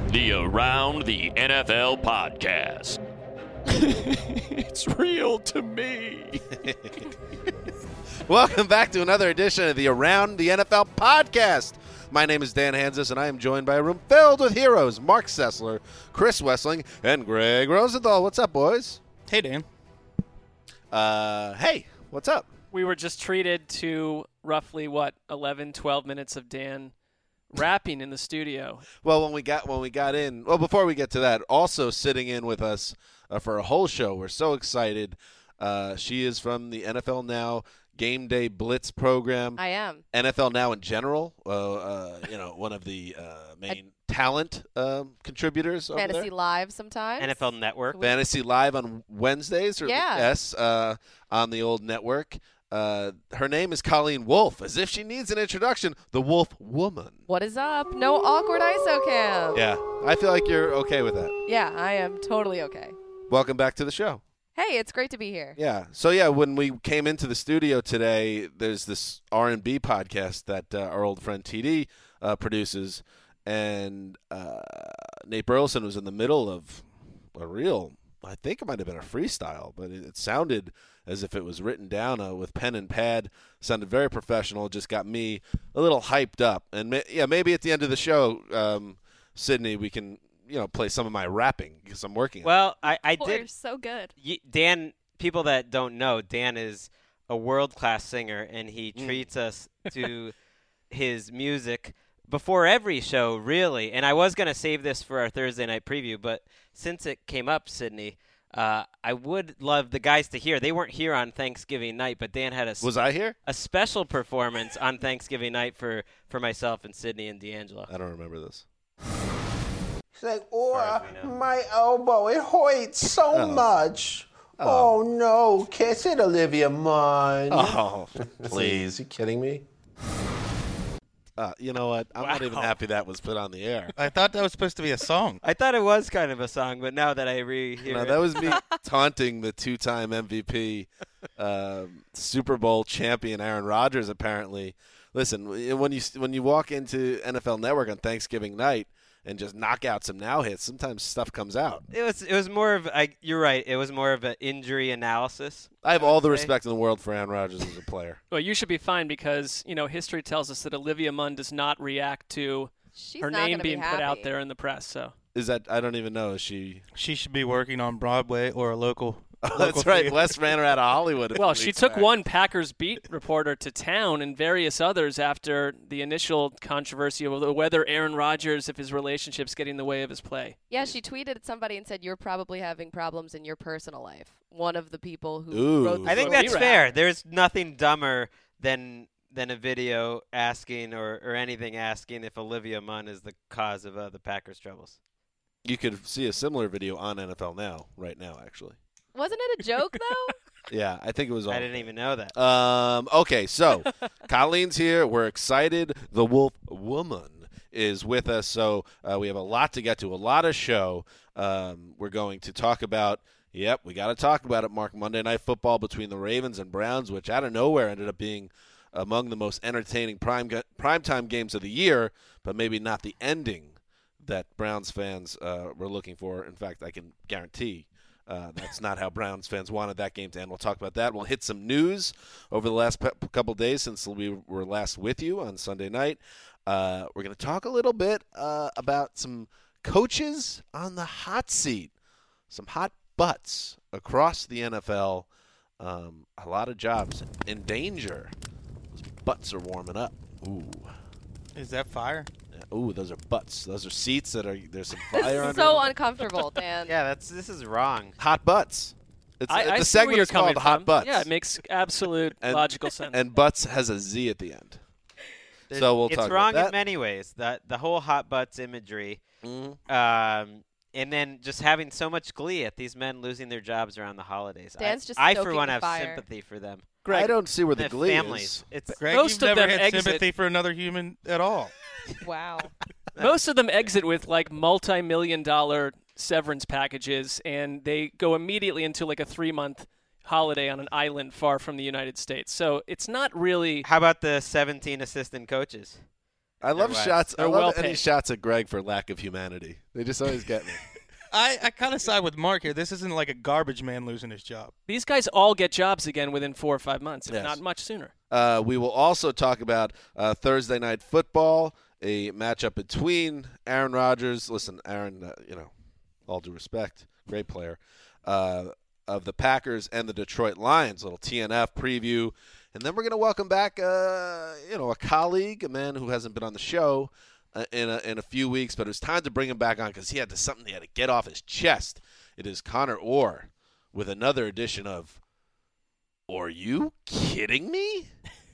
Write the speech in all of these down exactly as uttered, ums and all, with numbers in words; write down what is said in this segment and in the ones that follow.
The Around the N F L podcast. It's real to me. Welcome back to another edition of the Around the N F L podcast. My name is Dan Hansis, and I am joined by a room filled with heroes. Mark Sessler, Chris Wessling, and Greg Rosenthal. What's up, boys? Hey, Dan. Uh, hey, what's up? We were just treated to roughly, what, eleven, twelve minutes of Dan rapping in the studio. Well, when we got when we got in, well, before we get to that, also sitting in with us uh, for a whole show, we're so excited. Uh, she is from the N F L Now Game Day Blitz program. I am. N F L Now in general, uh, uh, you know, one of the uh, main I, talent um, contributors over Fantasy there. Live sometimes. N F L Network. Fantasy Live on Wednesdays, or yeah. yes, uh, on the old network. Uh, her name is Colleen Wolfe. As if she needs an introduction, the Wolf Woman. What is up? No awkward I S O cam. Yeah, I feel like you're okay with that. Yeah, I am totally okay. Welcome back to the show. Hey, it's great to be here. Yeah. So, yeah, when we came into the studio today, there's this R and B podcast that uh, our old friend T D uh, produces, and uh, Nate Burleson was in the middle of a real, I think it might have been a freestyle, but it, it sounded as if it was written down uh, with pen and pad. Sounded very professional. Just got me a little hyped up. And, ma- yeah, maybe at the end of the show, um, Sydney, we can – you know, play some of my rapping because I'm working well, on it. Well, I, I oh, did. You're so good. Y- Dan, people that don't know, Dan is a world-class singer, and he mm. treats us to his music before every show, really. And I was going to save this for our Thursday night preview, but since it came up, Sydney, uh, I would love the guys to hear. They weren't here on Thanksgiving night, but Dan had a was I here? A special performance on Thanksgiving night for, for myself and Sydney and D'Angelo. I don't remember this. It's like, oh, my elbow, it hurts so oh. much. Oh. oh, no. Kiss it, Olivia Munn. Oh, please. Are you kidding me? Uh, you know what? I'm wow. not even happy that was put on the air. I thought that was supposed to be a song. I thought it was kind of a song, but now that I re-hear no, it. that was me taunting the two-time M V P, uh, Super Bowl champion Aaron Rodgers, apparently. Listen, when you when you walk into N F L Network on Thanksgiving night, and just knock out some now hits, sometimes stuff comes out. It was it was more of I, you're right. It was more of an injury analysis. I have I all the say. respect in the world for Aaron Rodgers as a player. Well, you should be fine because, you know, history tells us that Olivia Munn does not react to She's her not name be being happy. put out there in the press. So Is that I don't even know. Is she? She should be working on Broadway or a local. Oh, local that's right. theater. Wes ran her out of Hollywood. Well, she took back. one Packers beat reporter to town and various others after the initial controversy over whether Aaron Rodgers, if his relationship's getting in the way of his play. Yeah, she tweeted at somebody and said, you're probably having problems in your personal life. One of the people who Ooh. wrote the I think Well, that's we fair. rap. There's nothing dumber than than a video asking or, or anything asking if Olivia Munn is the cause of uh, the Packers' troubles. You could see a similar video on N F L Now right now, actually. Wasn't it a joke, though? Yeah, I think it was all. I didn't even know that. Um, okay, so Colleen's here. We're excited. The Wolf Woman is with us. So uh, we have a lot to get to, a lot of show. Um, we're going to talk about, yep, we got to talk about it, Mark, Monday Night Football between the Ravens and Browns, which out of nowhere ended up being among the most entertaining prime primetime games of the year, but maybe not the ending that Browns fans uh, were looking for. In fact, I can guarantee Uh, that's not how Browns fans wanted that game to end. We'll talk about that. We'll hit some news over the last pe- couple days since we were last with you on Sunday night. Uh, we're going to talk a little bit uh, about some coaches on the hot seat, some hot butts across the N F L. Um, a lot of jobs in danger. Those butts are warming up. Ooh. Is that fire? Ooh, those are butts. Those are seats that are, there's some fire This under is so them. uncomfortable, Dan. Yeah, that's this is wrong. Hot butts. It's, I, the I see where segment you're is called coming Hot from. Butts. Yeah, it makes absolute And- logical sense. And butts has a Z at the end. So we'll it's talk wrong about that. in many ways. The the whole hot butts imagery, Mm-hmm. um, and then just having so much glee at these men losing their jobs around the holidays. Dan's I, just I for stoking one the have fire. sympathy for them. I don't see where the Their glee families. is. It's Greg, Most you've of never them had exit- sympathy for another human at all. Wow. Most of them exit with like multi-million dollar severance packages, and they go immediately into like a three-month holiday on an island far from the United States. So it's not really. How about the seventeen assistant coaches? I love They're shots. I They're love well any paid. shots at Greg for lack of humanity. They just always get me. I, I kind of side with Mark here. This isn't like a garbage man losing his job. These guys all get jobs again within four or five months, if Yes. not much sooner. Uh, we will also talk about uh, Thursday Night Football, a matchup between Aaron Rodgers. Listen, Aaron, uh, you know, all due respect, great player, uh, of the Packers and the Detroit Lions. Little T N F preview. And then we're going to welcome back, uh, you know, a colleague, a man who hasn't been on the show uh, in, a, in a few weeks, but it was time to bring him back on because he had to, something he had to get off his chest. It is Connor Orr with another edition of Are You Kidding Me?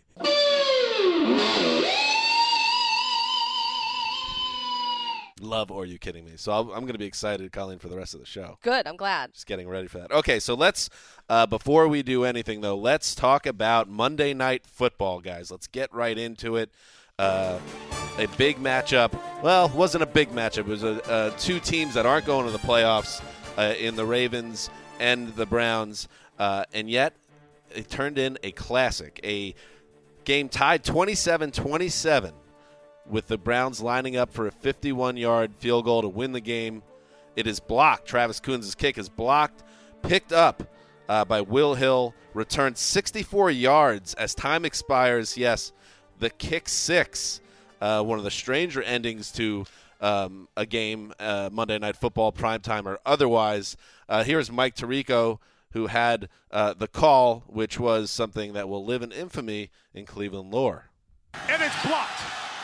Love Are You Kidding Me? So I'll, I'm going to be excited, Colleen, for the rest of the show. Good. I'm glad. Just getting ready for that. Okay, so let's, uh, before we do anything, though, let's talk about Monday Night Football, guys. Let's get right into it. Uh, a big matchup. Well, it wasn't a big matchup. It was a, uh, two teams that aren't going to the playoffs uh, in the Ravens and the Browns, uh, and yet it turned in a classic, a game tied twenty-seven twenty-seven. With the Browns lining up for a fifty-one-yard field goal to win the game. It is blocked. Travis Coons' kick is blocked, picked up uh, by Will Hill, returned sixty-four yards as time expires. Yes, the kick six, uh, one of the stranger endings to um, a game, uh, Monday Night Football, primetime or otherwise. Uh, here's Mike Tirico, who had uh, the call, which was something that will live in infamy in Cleveland lore. And it's blocked.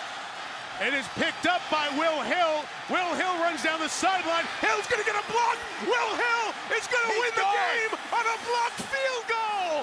It is picked up by Will Hill. Will Hill runs down the sideline. Hill's going to get a block. Will Hill is going to win the game on a blocked field goal.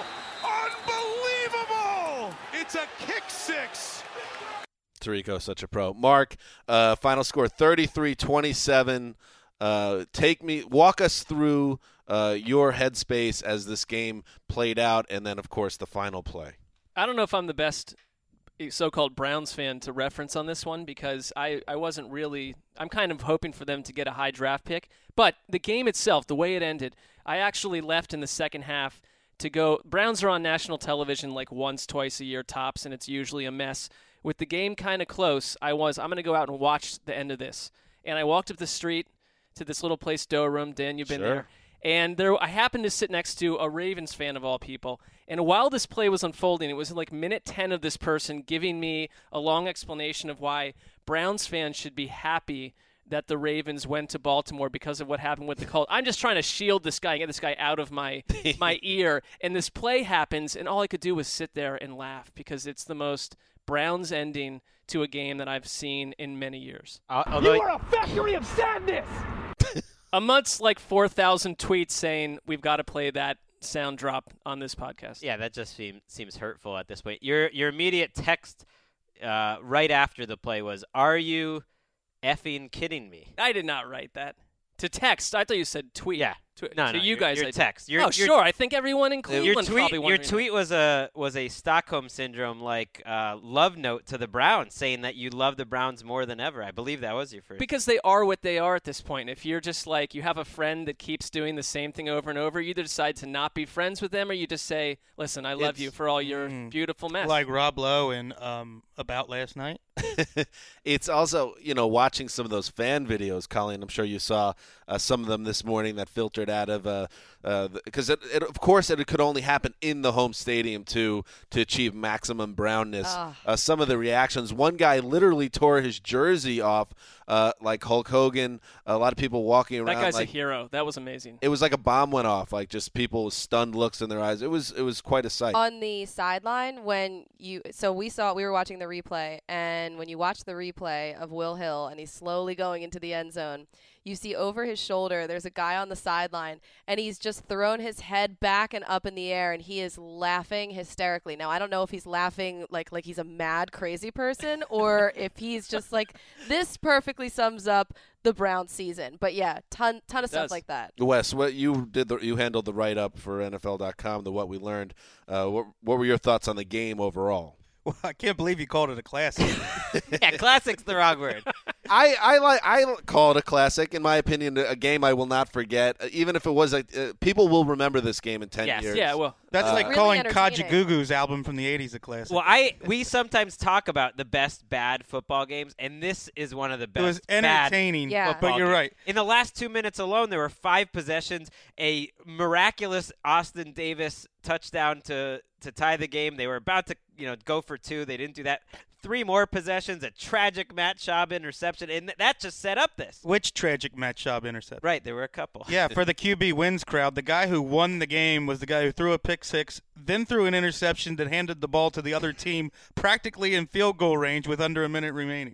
Unbelievable. It's a kick six. Tirico, such a pro. Mark, uh, final score thirty-three twenty-seven. Uh, take me, walk us through uh, your headspace as this game played out, and then, of course, the final play. I don't know if I'm the best so-called Browns fan to reference on this one because I, I wasn't really – I'm kind of hoping for them to get a high draft pick. But the game itself, the way it ended, I actually left in the second half to go – Browns are on national television like once, twice a year tops, and it's usually a mess. With the game kind of close, I was – I'm going to go out and watch the end of this. And I walked up the street to this little place, Dough Room. Dan, you've been Sure. there. And there, I happened to sit next to a Ravens fan of all people. And while this play was unfolding, it was like minute ten of this person giving me a long explanation of why Browns fans should be happy that the Ravens went to Baltimore because of what happened with the Colts. I'm just trying to shield this guy and get this guy out of my my ear. And this play happens, and all I could do was sit there and laugh because it's the most Browns ending to a game that I've seen in many years. Uh, although You are a factory of sadness. Amongst like four thousand tweets saying we've got to play that sound drop on this podcast. Yeah, that just seem, seems hurtful at this point. Your your immediate text uh, right after the play was, "Are you effing kidding me?" I did not write that. To text, I thought you said tweet. Yeah. To, No, to no, you your- guys, your I did. text. Your- oh, your- sure. I think everyone in Cleveland Your probably tweet, your wondering tweet was a was a Stockholm syndrome like uh, love note to the Browns, saying that you love the Browns more than ever. I believe that was your first. because they are what they are at this point. If you're just like you have a friend that keeps doing the same thing over and over, you either decide to not be friends with them or you just say, "Listen, I love It's- you for all your Mm. beautiful mess." Like Rob Lowe in um, About Last Night. It's also, you know, watching some of those fan videos, Colleen. I'm sure you saw uh, some of them this morning that filtered out of uh, uh, because it, it, of course, it could only happen in the home stadium to to achieve maximum brownness. Ah. Uh, some of the reactions. One guy literally tore his jersey off, uh, like Hulk Hogan. A lot of people walking around. that guy's like, a hero. That was amazing. It was like a bomb went off. Like just people with stunned looks in their eyes. It was it was quite a sight. On the sideline, when you so we saw we were watching the replay, and when you watch the replay of Will Hill and he's slowly going into the end zone, you see over his shoulder there's a guy on the sideline, and he's just thrown his head back and up in the air, and he is laughing hysterically. Now I don't know if he's laughing like like he's a mad crazy person or if he's just like, this perfectly sums up the Browns season. But yeah, ton ton of stuff Does. like that. Wes, what you did, the, you handled the write up for N F L dot com, the what we learned. Uh, what, what were your thoughts on the game overall? Well, I can't believe you called it a classic. yeah, classic's the wrong word. I, I like I call it a classic. In my opinion, a game I will not forget. Uh, even if it was, a, uh, people will remember this game in ten Yes. years. Yeah, well, That's Uh, like Really calling entertaining. Kajagoogoo's album from the eighties a classic. Well, I we sometimes talk about the best bad football games, and this is one of the it best. was bad entertaining, Yeah. but football you're games. right. In the last two minutes alone, there were five possessions, a miraculous Austin Davis touchdown to to tie the game. They were about to, you know, go for two. They didn't do that. Three more possessions, a tragic Matt Schaub interception, and th- that just set up this. Which tragic Matt Schaub interception? Right, there were a couple. Yeah, for the Q B wins crowd, the guy who won the game was the guy who threw a pick six, then threw an interception that handed the ball to the other team practically in field goal range with under a minute remaining.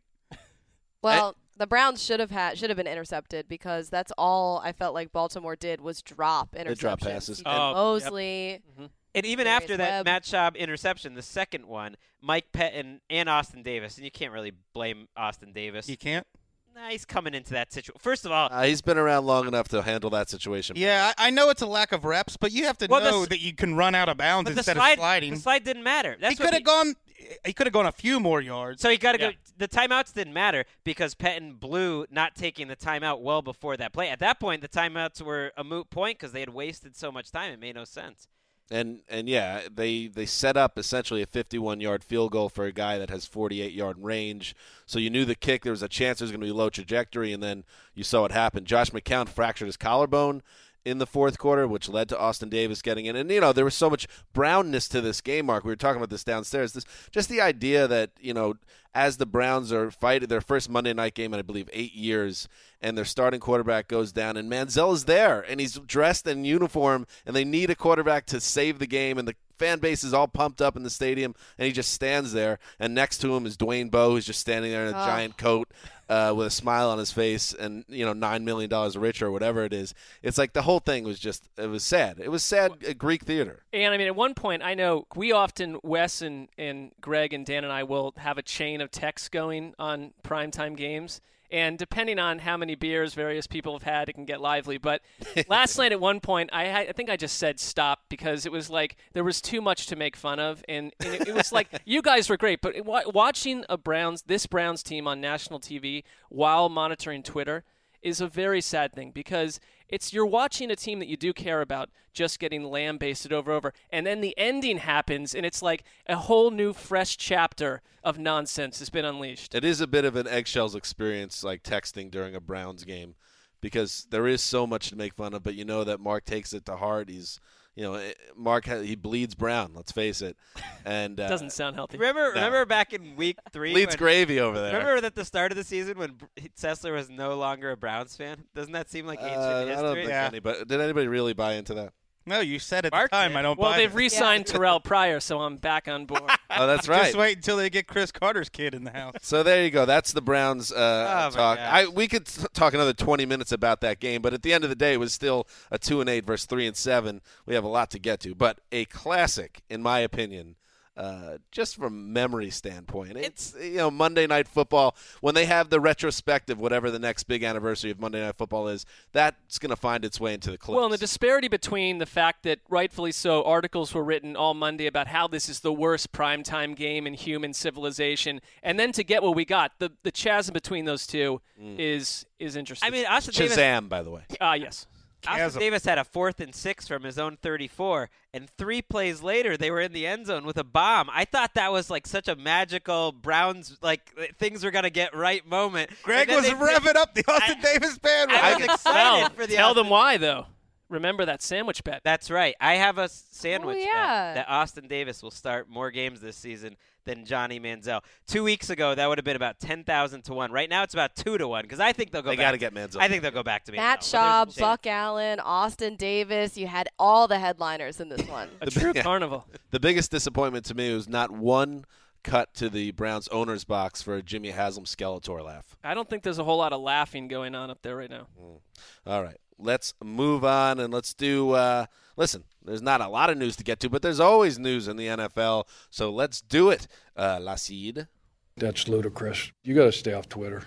Well, the Browns should have had should have been intercepted because that's all I felt like Baltimore did was drop interceptions. They drop passes. You had Oh, Mosley. And even Darius after that Webb. Matt Schaub interception, the second one, Mike Pettin and Austin Davis, and you can't really blame Austin Davis. You can't? Nah, he's coming into that situation. First of all, Uh, he's been around long enough to handle that situation. Yeah, I, I know it's a lack of reps, but you have to Well, the know s- that you can run out of bounds but the instead slide, of sliding. the slide didn't matter. That's he what could have gone. He could have gone a few more yards. So you got to Yeah. go. The timeouts didn't matter because Pettin blew not taking the timeout well before that play. At that point, the timeouts were a moot point because they had wasted so much time. It made no sense. And and yeah, they they set up essentially a fifty-one-yard field goal for a guy that has forty-eight-yard range. So you knew the kick, there was a chance there was going to be low trajectory, and then you saw what happened. Josh McCown fractured his collarbone in the fourth quarter, which led to Austin Davis getting in. And, you know, there was so much brownness to this game, Mark. We were talking about this downstairs. This just the idea that, you know, as the Browns are fighting their first Monday night game in, I believe, eight years, and their starting quarterback goes down, and Manziel is there, and he's dressed in uniform, and they need a quarterback to save the game, and the fan base is all pumped up in the stadium, and he just stands there, and next to him is Dwayne Bowe, who's just standing there in a Oh. giant coat uh, with a smile on his face and, you know, nine million dollars richer or whatever it is. It's like the whole thing was just, it was sad. It was sad at Greek theater. And I mean, at one point, I know we often, Wes and, and Greg and Dan and I will have a chain of texts going on primetime games. And depending on how many beers various people have had, it can get lively. But last night at one point, I, I think I just said stop because it was like there was too much to make fun of. And, and it, it was like, you guys were great. But wa- watching a Browns, this Browns team on national T V while monitoring Twitter is a very sad thing because it's you're watching a team that you do care about just getting lambasted over and over, and then the ending happens, and it's like a whole new, fresh chapter of nonsense has been unleashed. It is a bit of an eggshells experience, like texting during a Browns game, because there is so much to make fun of, but you know that Mark takes it to heart. He's, you know, eh, Mark, ha- he bleeds brown, let's face it. And uh, Doesn't sound healthy. Remember, remember back in week three. bleeds when- gravy over there. Remember at the start of the season when Br- Sessler was no longer a Browns fan? Doesn't that seem like ancient Uh, I don't history? think Yeah. anybody, did anybody really buy into that? No, you said at Mark the time. did. I don't Well, buy they've it. re-signed Terrell Pryor, so I'm back on board. Oh, that's right. Just wait until they get Chris Carter's kid in the house. So there you go. That's the Browns uh, Oh, my talk. gosh. I, we could t- talk another twenty minutes about that game, but at the end of the day, it was still a two and eight versus three and seven. We have a lot to get to, but a classic, in my opinion. Uh, just from memory standpoint, it's you know Monday Night Football when they have the retrospective, whatever the next big anniversary of Monday Night Football is, that's going to find its way into the clips. Well, and the disparity between the fact that, rightfully so, articles were written all Monday about how this is the worst primetime game in human civilization, and then to get what we got, the the chasm between those two is is interesting. I mean, Austin Davis, Shazam, by the way. ah, yes. Austin Chasm. Davis had a fourth and six from his own thirty-four, and three plays later, they were in the end zone with a bomb. I thought that was like such a magical Browns, like things were gonna get right moment. Greg And was then they- revving up the Austin I- Davis bandwagon. I was excited Well, for the tell Austin them why, though. Remember that sandwich bet. That's right. I have a s- sandwich Oh, bet yeah. that Austin Davis will start more games this season than Johnny Manziel. Two weeks ago, that would have been about ten thousand to one. Right now, it's about two to one because I think they'll go They back. got to get Manziel. I think they'll go back to Manziel. Matt but there's a Schaub, chance. Buck Allen, Austin Davis. You had all the headliners in this one. A true Yeah. carnival. The biggest disappointment to me was not one cut to the Browns owner's box for a Jimmy Haslam Skeletor laugh. I don't think there's a whole lot of laughing going on up there right now. All right, let's move on and let's do. Uh, listen, there's not a lot of news to get to, but there's always news in the N F L. So let's do it, uh, Lacide. That's ludicrous. You got to stay off Twitter.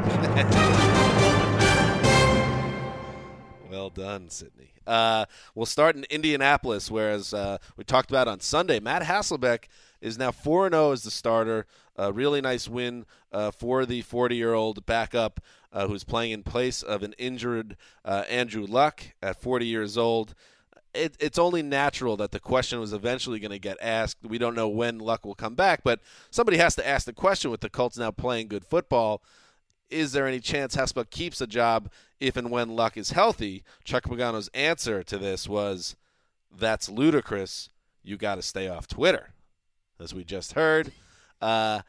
Well done, Sydney. Uh, we'll start in Indianapolis, whereas uh, we talked about on Sunday, Matt Hasselbeck is now four and oh as the starter. A really nice win uh, for the forty-year-old backup uh, who's playing in place of an injured uh, Andrew Luck at forty years old. It, it's only natural that the question was eventually going to get asked. We don't know when Luck will come back, but somebody has to ask the question with the Colts now playing good football. Is there any chance Hasselbeck keeps a job if and when Luck is healthy? Chuck Pagano's answer to this was, that's ludicrous. You got to stay off Twitter, as we just heard. Uh,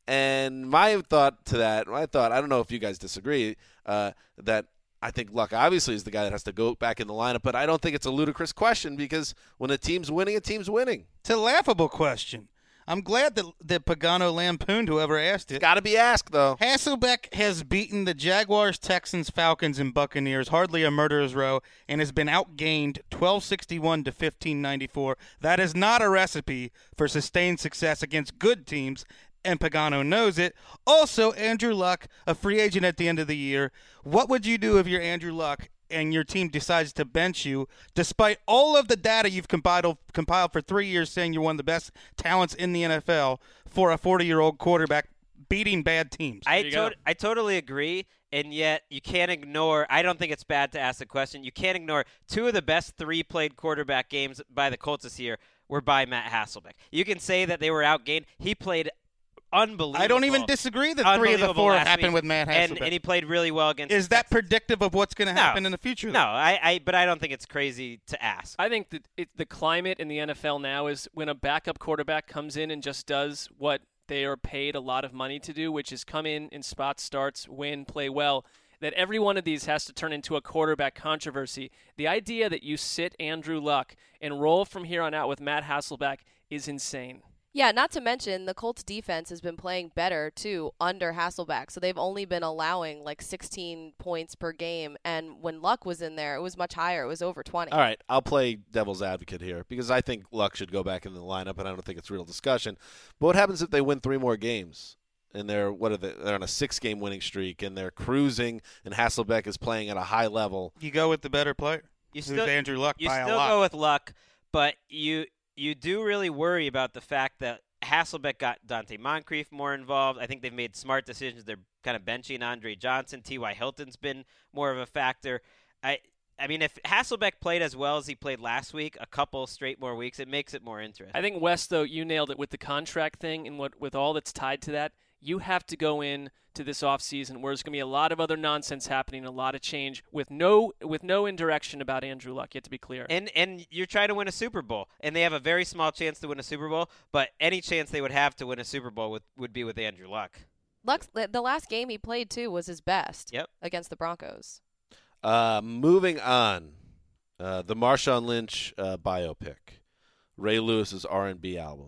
and my thought to that, my thought, I don't know if you guys disagree, uh, that I think Luck obviously is the guy that has to go back in the lineup, but I don't think it's a ludicrous question because when a team's winning, a team's winning. It's a laughable question. I'm glad that, that Pagano lampooned whoever asked it. It's got to be asked, though. Hasselbeck has beaten the Jaguars, Texans, Falcons, and Buccaneers, hardly a murderer's row, and has been outgained twelve sixty-one to fifteen ninety-four. That is not a recipe for sustained success against good teams, and Pagano knows it. Also, Andrew Luck, a free agent at the end of the year. What would you do if you're Andrew Luck and your team decides to bench you, despite all of the data you've compiled compiled for three years saying you're one of the best talents in the N F L for a forty-year-old quarterback beating bad teams? I, to- I totally agree, and yet you can't ignore – I don't think it's bad to ask the question. You can't ignore two of the best three-played quarterback games by the Colts this year were by Matt Hasselbeck. You can say that they were outgained. He played – unbelievable. I don't even disagree that three of the four happened with Matt Hasselbeck. And, and he played really well against Is that predictive of what's going to happen no, in the future? No, I, I, but I don't think it's crazy to ask. I think that it, the climate in the N F L now is when a backup quarterback comes in and just does what they are paid a lot of money to do, which is come in in spot starts, win, play well, that every one of these has to turn into a quarterback controversy. The idea that you sit Andrew Luck and roll from here on out with Matt Hasselbeck is insane. Yeah, not to mention the Colts defense has been playing better, too, under Hasselbeck. So they've only been allowing like sixteen points per game. And when Luck was in there, it was much higher. It was over twenty. All right, I'll play devil's advocate here because I think Luck should go back in the lineup, and I don't think it's real discussion. But what happens if they win three more games? And they're what are they? They're on a six-game winning streak, and they're cruising, and Hasselbeck is playing at a high level. You go with the better player. You Who's still Andrew Luck You by still a lot. go with Luck, but you you do really worry about the fact that Hasselbeck got Dante Moncrief more involved. I think they've made smart decisions. They're kind of benching Andre Johnson. T Y. Hilton's been more of a factor. I I mean, if Hasselbeck played as well as he played last week, a couple straight more weeks, it makes it more interesting. I think, Wes, though, you nailed it with the contract thing and what with all that's tied to that. You have to go in to this offseason where there's going to be a lot of other nonsense happening, a lot of change with no with no indirection about Andrew Luck, yet to be clear. And and you're trying to win a Super Bowl, and they have a very small chance to win a Super Bowl, but any chance they would have to win a Super Bowl would, would be with Andrew Luck. Luck's, the last game he played, too, was his best yep. against the Broncos. Uh, moving on, uh, the Marshawn Lynch uh, biopic, Ray Lewis's R and B album,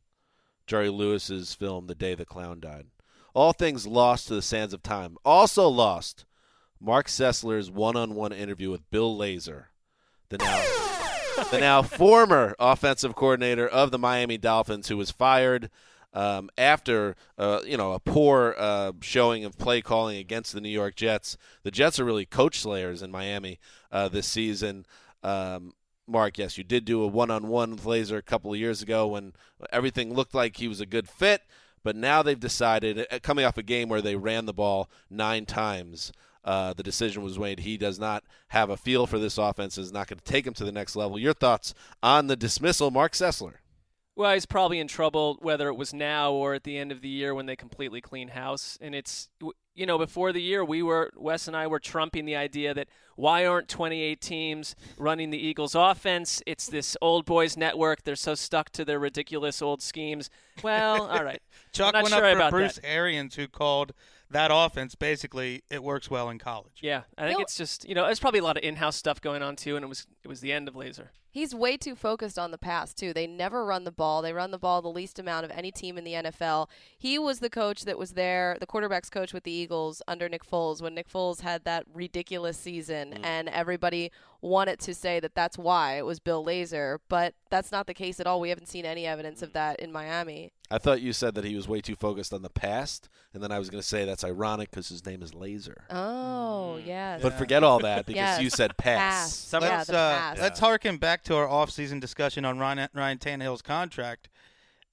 Jerry Lewis's film The Day the Clown Died. All things lost to the sands of time. Also lost, Mark Sessler's one-on-one interview with Bill Lazor, the now, the now former offensive coordinator of the Miami Dolphins, who was fired um, after uh, you know a poor uh, showing of play calling against the New York Jets. The Jets are really coach slayers in Miami uh, this season. Um, Mark, yes, you did do a one-on-one with Lazor a couple of years ago when everything looked like he was a good fit. But now they've decided, coming off a game where they ran the ball nine times, uh, the decision was made he does not have a feel for this offense, is not going to take him to the next level. Your thoughts on the dismissal, Mark Sessler? Well, he's probably in trouble, whether it was now or at the end of the year when they completely clean house. And it's, you know, before the year, we were, Wes and I were trumping the idea that why aren't twenty-eight teams running the Eagles offense? It's this old boys network. They're so stuck to their ridiculous old schemes. Well, all right. Chuck I'm not went sure up for about Bruce that. Arians, who called that offense basically it works well in college. Yeah, I think He'll, it's just, you know, there's probably a lot of in-house stuff going on too, and it was it was the end of Lazor. He's way too focused on the pass, too. They never run the ball. They run the ball the least amount of any team in the N F L. He was the coach that was there, the quarterback's coach with the Eagles under Nick Foles, when Nick Foles had that ridiculous season, mm. and everybody wanted to say that that's why it was Bill Lazor, but that's not the case at all. We haven't seen any evidence of that in Miami. I thought you said that he was way too focused on the past, and then I was going to say that's ironic because his name is Lazor. Oh, mm. yes. But forget all that because yes. you said pass. Pass. Some yeah, let's, the uh, pass. let's harken back to our off-season discussion on Ryan, Ryan Tannehill's contract.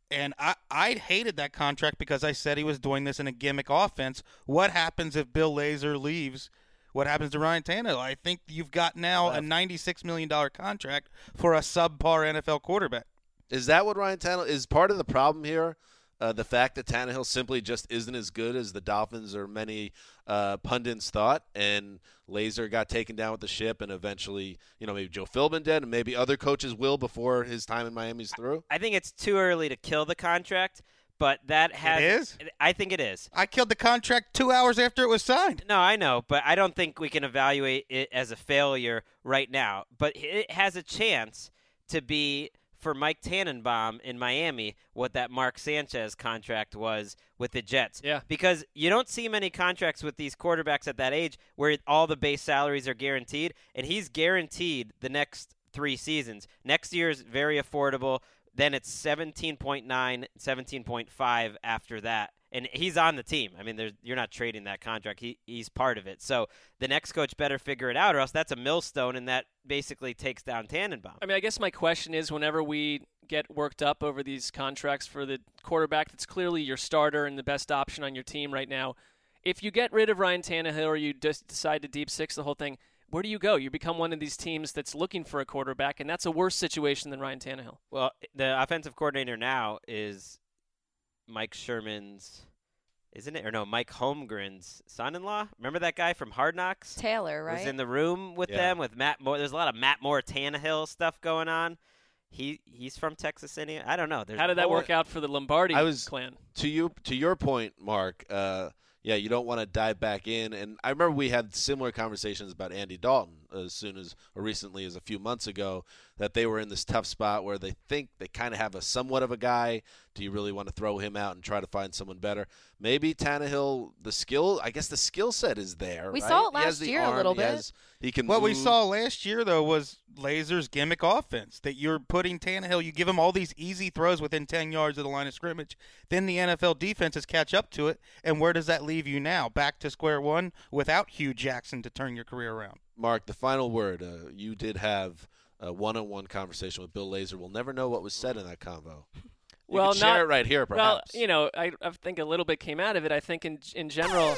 And I, I hated that contract because I said he was doing this in a gimmick offense. What happens if Bill Lazor leaves? What happens to Ryan Tannehill? I think you've got now a ninety-six million dollars contract for a subpar N F L quarterback. Is that what Ryan Tannehill is part of the problem here? Uh, the fact that Tannehill simply just isn't as good as the Dolphins or many uh, pundits thought, and Lazor got taken down with the ship, and eventually, you know, maybe Joe Philbin did, and maybe other coaches will before his time in Miami's through. I think it's too early to kill the contract, but that has. It is? I think it is. I killed the contract two hours after it was signed. No, I know, but I don't think we can evaluate it as a failure right now. But it has a chance to be, for Mike Tannenbaum in Miami, what that Mark Sanchez contract was with the Jets. Yeah. Because you don't see many contracts with these quarterbacks at that age where all the base salaries are guaranteed, and he's guaranteed the next three seasons. Next year is very affordable. Then it's seventeen point nine, seventeen point five after that. And he's on the team. I mean, there's, you're not trading that contract. He He's part of it. So the next coach better figure it out, or else that's a millstone, and that basically takes down Tannenbaum. I mean, I guess my question is, whenever we get worked up over these contracts for the quarterback that's clearly your starter and the best option on your team right now, if you get rid of Ryan Tannehill or you just decide to deep six the whole thing, where do you go? You become one of these teams that's looking for a quarterback, and that's a worse situation than Ryan Tannehill. Well, the offensive coordinator now is Mike Sherman's, isn't it? Or no, Mike Holmgren's son-in-law. Remember that guy from Hard Knocks? Taylor, right? Was in the room with Yeah. them with Matt Moore. There's a lot of Matt Moore, Tannehill stuff going on. He he's from Texas Indiana. I don't know. There's How did that whole- work out for the Lombardi I was- clan? To you, to your point, Mark. Uh, yeah, you don't want to dive back in. And I remember we had similar conversations about Andy Dalton as soon as, or recently as a few months ago, that they were in this tough spot where they think they kind of have a somewhat of a guy. Do you really want to throw him out and try to find someone better? Maybe Tannehill, the skill, I guess the skill set is there. We right? saw it He has last the year a arm, little he bit. has- he can What we move. saw last year, though, was Lazor's gimmick offense, that you're putting Tannehill, you give him all these easy throws within ten yards of the line of scrimmage. Then the N F L defenses catch up to it, and where does that leave you now? Back to square one without Hugh Jackson to turn your career around. Mark, the final word. Uh, you did have a one-on-one conversation with Bill Lazor. We'll never know what was said in that convo. You Well, can share not- it right here, perhaps. Well, you know, I, I think a little bit came out of it. I think in in general,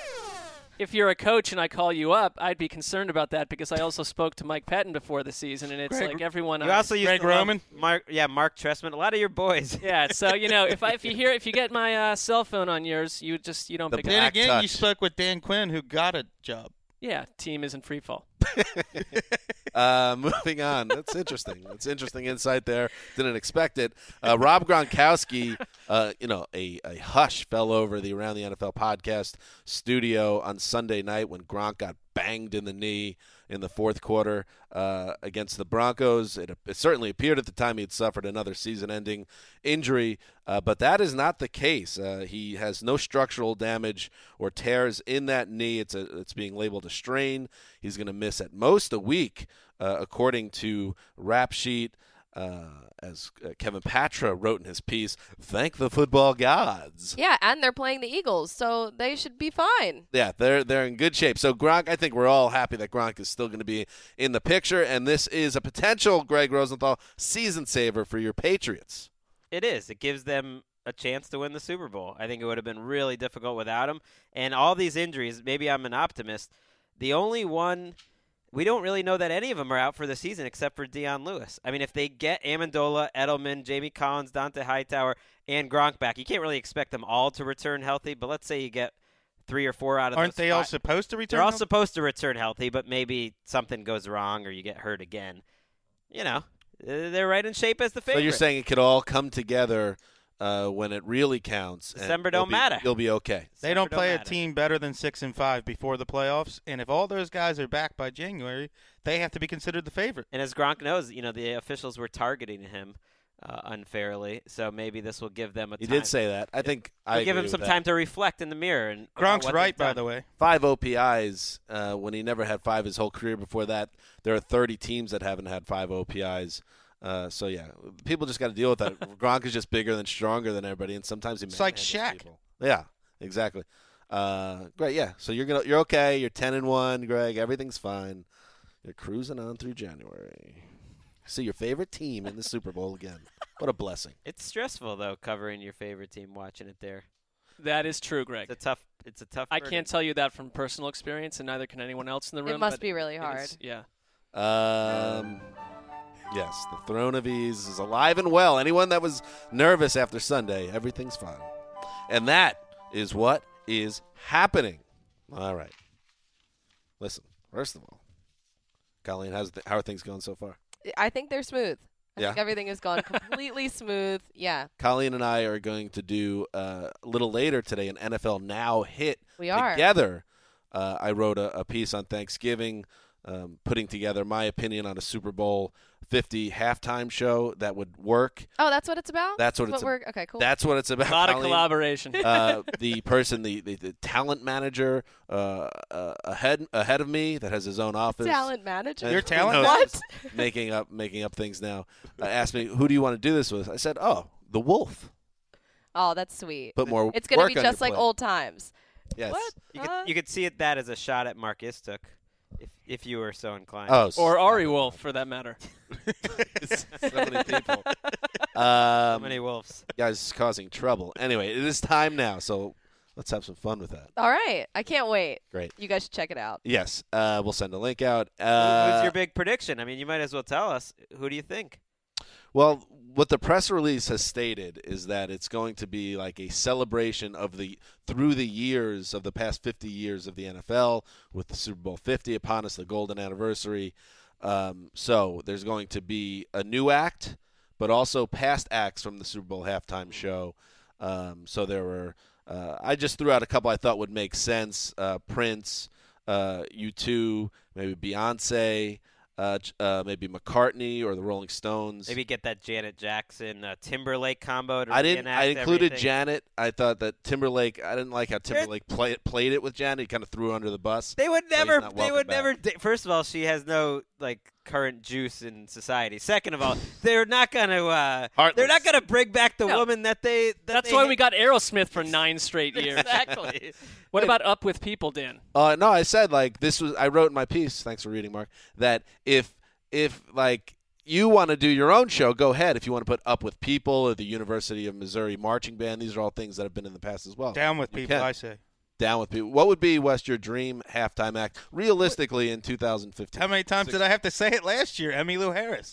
if you're a coach and I call you up, I'd be concerned about that because I also spoke to Mike Patton before the season, and it's Greg- like everyone. You I- also used Greg to love Roman? Mark, yeah, Mark Trestman, a lot of your boys. yeah. So you know, if I if you hear if you get my uh, cell phone on yours, you just you don't The pick black up. Then again, touch. you spoke with Dan Quinn, who got a job. Yeah, team isn't free fall. Uh, moving on. That's interesting. That's interesting insight there. Didn't expect it. Uh, Rob Gronkowski, uh, you know, a, a hush fell over the Around the N F L podcast studio on Sunday night when Gronk got banged in the knee in the fourth quarter uh, against the Broncos. It, it certainly appeared at the time he had suffered another season-ending injury, uh, but that is not the case. Uh, he has no structural damage or tears in that knee. It's a, it's being labeled a strain. He's going to miss at most a week, uh, according to Rap Sheet. Uh, as uh, Kevin Patra wrote in his piece, thank the football gods. Yeah, and they're playing the Eagles, so they should be fine. Yeah, they're they're in good shape. So Gronk, I think we're all happy that Gronk is still going to be in the picture, and this is a potential, Greg Rosenthal, season saver for your Patriots. It is. It gives them a chance to win the Super Bowl. I think it would have been really difficult without him. And all these injuries, maybe I'm an optimist. The only one, we don't really know that any of them are out for the season except for Deion Lewis. I mean, if they get Amendola, Edelman, Jamie Collins, Dante Hightower, and Gronk back, you can't really expect them all to return healthy. But let's say you get three or four out of Aren't those they all five. supposed to return? They're all healthy? supposed to return healthy, but maybe something goes wrong or you get hurt again. You know, they're right in shape as the favorite. So you're saying it could all come together uh, when it really counts. and December you'll don't be- matter. You'll be okay. They don't December play a matter. team better than six and five before the playoffs, and if all those guys are back by January, they have to be considered the favorite. And as Gronk knows, you know, the officials were targeting him uh, unfairly, so maybe this will give them a You time. did say that. I think I It'll give agree him with some that. time to reflect in the mirror. And Gronk's right, by the way. Five O P Is uh, when he never had five his whole career before that. There are thirty teams that haven't had five O P Is. Uh, so, yeah, people just got to deal with that. Gronk is just bigger than stronger than everybody, and sometimes he It's like manhandles Shaq. people. Yeah, exactly. Uh, great, yeah. So you're gonna you're okay. You're ten and one, Greg. Everything's fine. You're cruising on through January. See your favorite team in the Super Bowl again. What a blessing. It's stressful though, covering your favorite team, watching it there. That is true, Greg. It's a tough. It's a tough. I burden. can't tell you that from personal experience, and neither can anyone else in the room. It must but be really it hard. is- yeah. Um, yes, the Throne of Ease is alive and well. Anyone that was nervous after Sunday, everything's fine. And that is what is happening. All right. Listen, first of all, Colleen, how's the, how are things going so far? I think they're smooth. I Yeah. think everything has gone completely smooth. Yeah, Colleen and I are going to do uh, a little later today an N F L Now hit we are. together. Uh, I wrote a, a piece on Thanksgiving, um, putting together my opinion on a Super Bowl fifty halftime show that would work. Oh, that's what it's about? That's what That's it's we're, Okay, cool. That's what it's about. A lot of Colleen. collaboration. uh, the person, the, the, the talent manager uh, uh, ahead ahead of me that has his own office. Talent manager? And Your who talent knows, What? making up making up things now. Uh, asked me, who do you want to do this with? I said, oh, the Wolf. Oh, that's sweet. Put more It's going to work be on your just like plate. old times. Yes. What? You could Huh? you could see it that as a shot at Mark Istook, if if you were so inclined. Oh, Or s- Ari Wolf, for that matter. so many people. so Um, many wolves. guys causing trouble. Anyway, it is time now, so let's have some fun with that. All right. I can't wait. Great. You guys should check it out. Yes, uh, we'll send a link out. Who- Uh, Who's your big prediction? I mean, you might as well tell us. Who do you think? Well, what the press release has stated is that it's going to be like a celebration of the through the years of the past fifty years of the N F L, with the Super Bowl fifty upon us, the golden anniversary. Um, so there's going to be a new act, but also past acts from the Super Bowl halftime show. Um, so there were, uh, I just threw out a couple I thought would make sense. Uh, Prince, uh, U two, maybe Beyonce. Uh, j- uh, maybe McCartney or the Rolling Stones. Maybe get that Janet Jackson uh, Timberlake combo to I didn't. I reenact included everything. Janet. I thought that Timberlake. I didn't like how Timberlake play, played it with Janet. He kind of threw her under the bus. They would So he's never. not They welcome would back. never. Da- First of all, she has no like current juice in society. Second of all, they're not gonna. Uh, Heartless. they're not gonna bring back the No. woman that they. That That's they why ha- we got Aerosmith for nine straight years. exactly. What about Up With People, Dan? Uh, no, I said like this was. I wrote in my piece. Thanks for reading, Mark. That if if like you want to do your own show, go ahead. If you want to put Up With People or the University of Missouri Marching Band, these are all things that have been in the past as well. Down with You people, can. I say. Down with people. What would be, West, your dream halftime act realistically in two thousand fifteen? How many times did I have to say it last year? Emmylou Harris.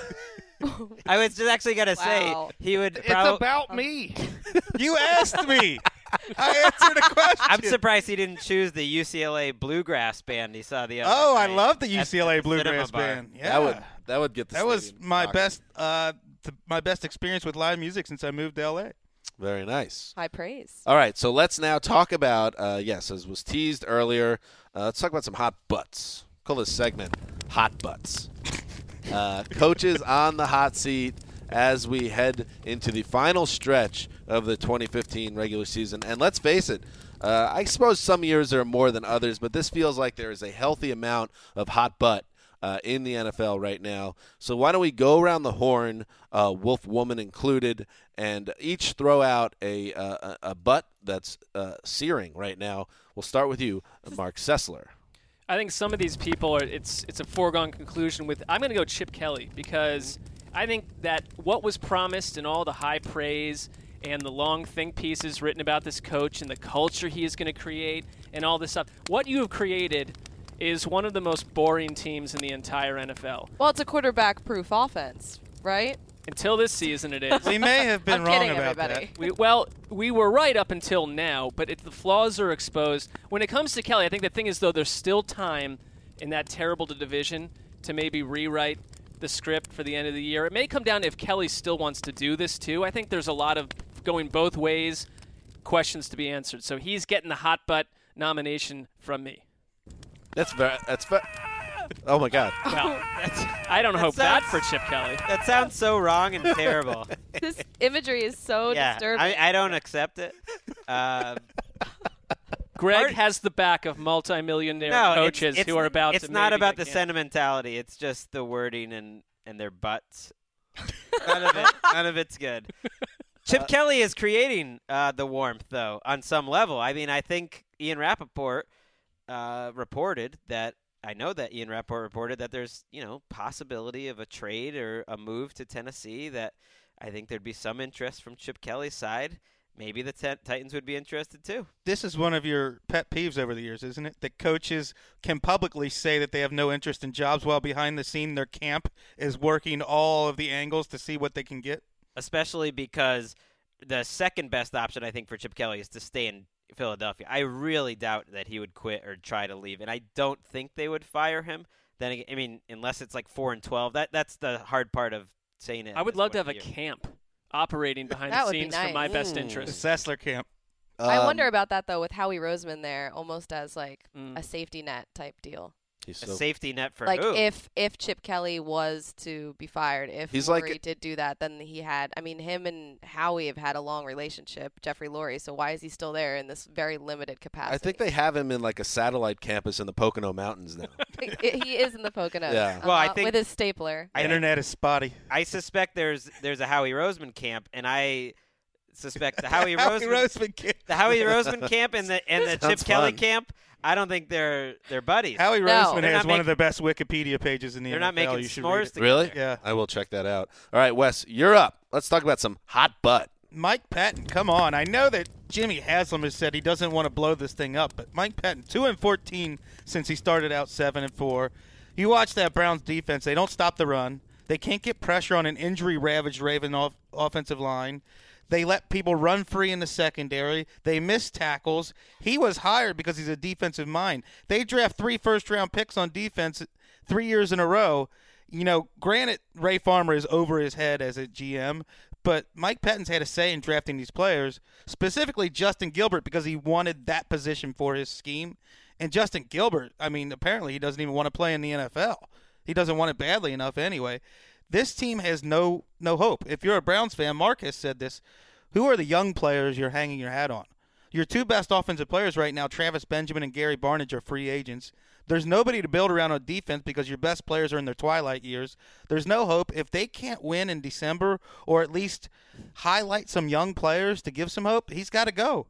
I was just actually gonna Wow. say he would. It's prob- about me. You asked me. I answered a question. I'm surprised he didn't choose the U C L A Bluegrass Band he saw the other Oh, I night love the at U C L A the Cinema Bluegrass Bar. Band. Yeah, That would that would get the that was stadium my rocking. best. Uh, th- my best experience with live music since I moved to L A. Very nice. High praise. All right, so let's now talk about, uh, yes, as was teased earlier, uh, let's talk about some hot butts. Call this segment Hot Butts. Uh, coaches on the hot seat as we head into the final stretch of the twenty fifteen regular season. And let's face it, uh, I suppose some years are more than others, but this feels like there is a healthy amount of hot butt Uh, in the N F L right now. So why don't we go around the horn, uh, Wolf Woman included, and each throw out a uh, a, a butt that's uh, searing right now. We'll start with you, Mark Sessler. I think some of these people are. It's it's a foregone conclusion. With I'm going to go Chip Kelly because I think that what was promised and all the high praise and the long think pieces written about this coach and the culture he is going to create and all this stuff. What you have created is one of the most boring teams in the entire N F L. Well, it's a quarterback-proof offense, right? Until this season, it is. We may have been I'm wrong kidding, about everybody. that. We, well, we were right up until now, but if the flaws are exposed, when it comes to Kelly, I think the thing is, though, there's still time in that terrible division to maybe rewrite the script for the end of the year. It may come down to if Kelly still wants to do this, too. I think there's a lot of going both ways, questions to be answered. So he's getting the hot butt nomination from me. That's very. That's very. Oh my God. Well, that's, I don't hope that for Chip Kelly. That sounds so wrong and terrible. This imagery is so yeah, disturbing. I, I don't accept it. Um, Greg Part- has the back of multimillionaire no, coaches it's, it's, who are about It's to not maybe about get the canned. sentimentality. It's just the wording and, and their butts. none of it. None of it's good. Chip Kelly is creating uh, the warmth, though, on some level. I mean, I think Ian Rappaport uh, reported that. I know that Ian Rappaport reported that there's, you know, possibility of a trade or a move to Tennessee that I think there'd be some interest from Chip Kelly's side. Maybe the t- Titans would be interested too. This is one of your pet peeves over the years, isn't it? That coaches can publicly say that they have no interest in jobs while behind the scene their camp is working all of the angles to see what they can get. Especially because the second best option, I think, for Chip Kelly is to stay in Philadelphia. I really doubt that he would quit or try to leave, and I don't think they would fire him. Then again, I mean, unless it's like four and twelve, that that's the hard part of saying it. I would love to have year. a camp operating behind That the would be scenes for nice. my best Mm. interest. The Sessler camp. I Um, wonder about that though, with Howie Roseman there, almost as like Mm. a safety net type deal. He's A so safety net for Like who? if if Chip Kelly was to be fired, if He's like- Lurie did do that, then he had. I mean, him and Howie have had a long relationship, Jeffrey Lurie. So why is he still there in this very limited capacity? I think they have him in like a satellite campus in the Pocono Mountains now. he is in the Poconos. Yeah. Well, I uh-huh, think- with his stapler. I- Internet is spotty. I suspect there's there's a Howie Roseman camp, and I suspect the Howie Howie Roseman Roseman camp. the Howie Roseman camp and the and the Chip Sounds Kelly fun. camp. I don't think they're they're buddies. Howie No. Roseman They're has not one of make- the best Wikipedia pages in the They're N F L. not making You should s'mores read it. together. Really? Yeah. I will check that out. All right, Wes, you're up. Let's talk about some hot butt. Mike Patton, come on. I know that Jimmy Haslam has said he doesn't want to blow this thing up, but Mike Patton, two and fourteen since he started out seven and four. You watch that Browns defense; they don't stop the run. They can't get pressure on an injury-ravaged Raven off- offensive line. They let people run free in the secondary. They miss tackles. He was hired because he's a defensive mind. They draft three first-round picks on defense three years in a row. You know, granted, Ray Farmer is over his head as a G M, but Mike Patton's had a say in drafting these players, specifically Justin Gilbert, because he wanted that position for his scheme. And Justin Gilbert, I mean, apparently he doesn't even want to play in the N F L. He doesn't want it badly enough anyway. This team has no no hope. If you're a Browns fan, Mark has said this, who are the young players you're hanging your hat on? Your two best offensive players right now, Travis Benjamin and Gary Barnidge, are free agents. There's nobody to build around on defense because your best players are in their twilight years. There's no hope. If they can't win in December or at least highlight some young players to give some hope, he's got to go.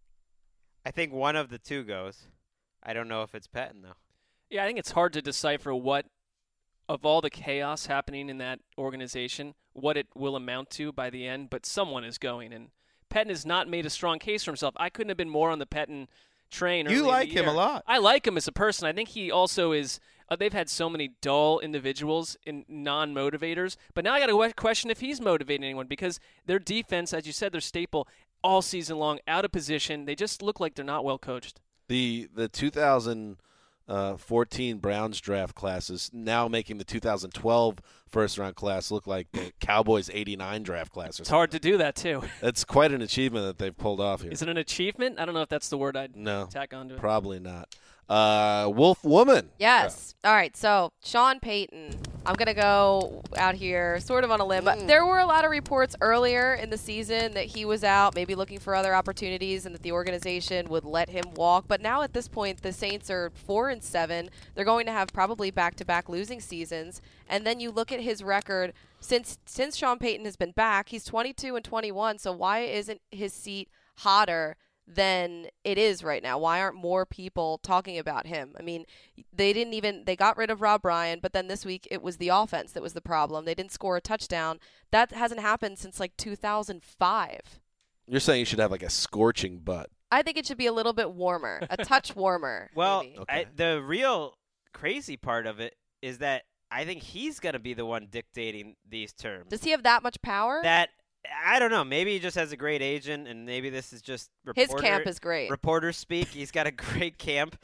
I think one of the two goes. I don't know if it's Patton though. Yeah, I think it's hard to decipher what, of all the chaos happening in that organization, what it will amount to by the end, but someone is going. And Pettin has not made a strong case for himself. I couldn't have been more on the Pettin train. You early in like the him a year. lot. I like him as a person. I think he also is uh, – they've had so many dull individuals and non-motivators. But now I got to question if he's motivating anyone because their defense, as you said, their staple all season long, out of position. They just look like they're not well coached. The the two thousand fourteen Browns draft class is now making the two thousand twelve first round class look like the Cowboys eighty-nine draft class. Or It's hard to do that, too. It's quite an achievement that they've pulled off here. Is it an achievement? I don't know if that's the word I'd No, tack onto it. probably not. Uh, Wolf Woman. Yes. All right. So Sean Payton. I'm gonna go out here, sort of on a limb. But there were a lot of reports earlier in the season that he was out, maybe looking for other opportunities, and that the organization would let him walk. But now at this point, the Saints are four and seven. They're going to have probably back-to-back losing seasons. And then you look at his record since since Sean Payton has been back. He's twenty-two and twenty-one. So why isn't his seat hotter than it is right now? Why aren't more people talking about him? I mean, they didn't even, they got rid of Rob Ryan, but then this week it was the offense that was the problem. They didn't score a touchdown. That hasn't happened since like two thousand five. You're saying you should have like a scorching butt. I think it should be a little bit warmer, a touch warmer. Well, maybe. Okay. I, the real crazy part of it is that I think he's going to be the one dictating these terms. Does he have that much power? That I don't know. Maybe he just has a great agent, and maybe this is just reporter, His camp is great. reporter speak. He's got a great camp,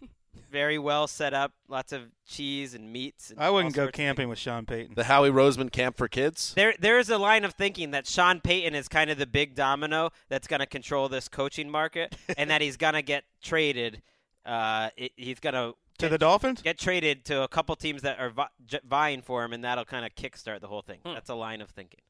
very well set up, lots of cheese and meats. And I wouldn't all go sorts of camping with Sean Payton. The Howie Roseman camp for kids. There, there is a line of thinking that Sean Payton is kind of the big domino that's going to control this coaching market, and that he's going to get traded. Uh, it, he's going to To the Dolphins? get traded to a couple teams that are vi- j- vying for him, and that'll kind of kickstart the whole thing. Hmm. That's a line of thinking.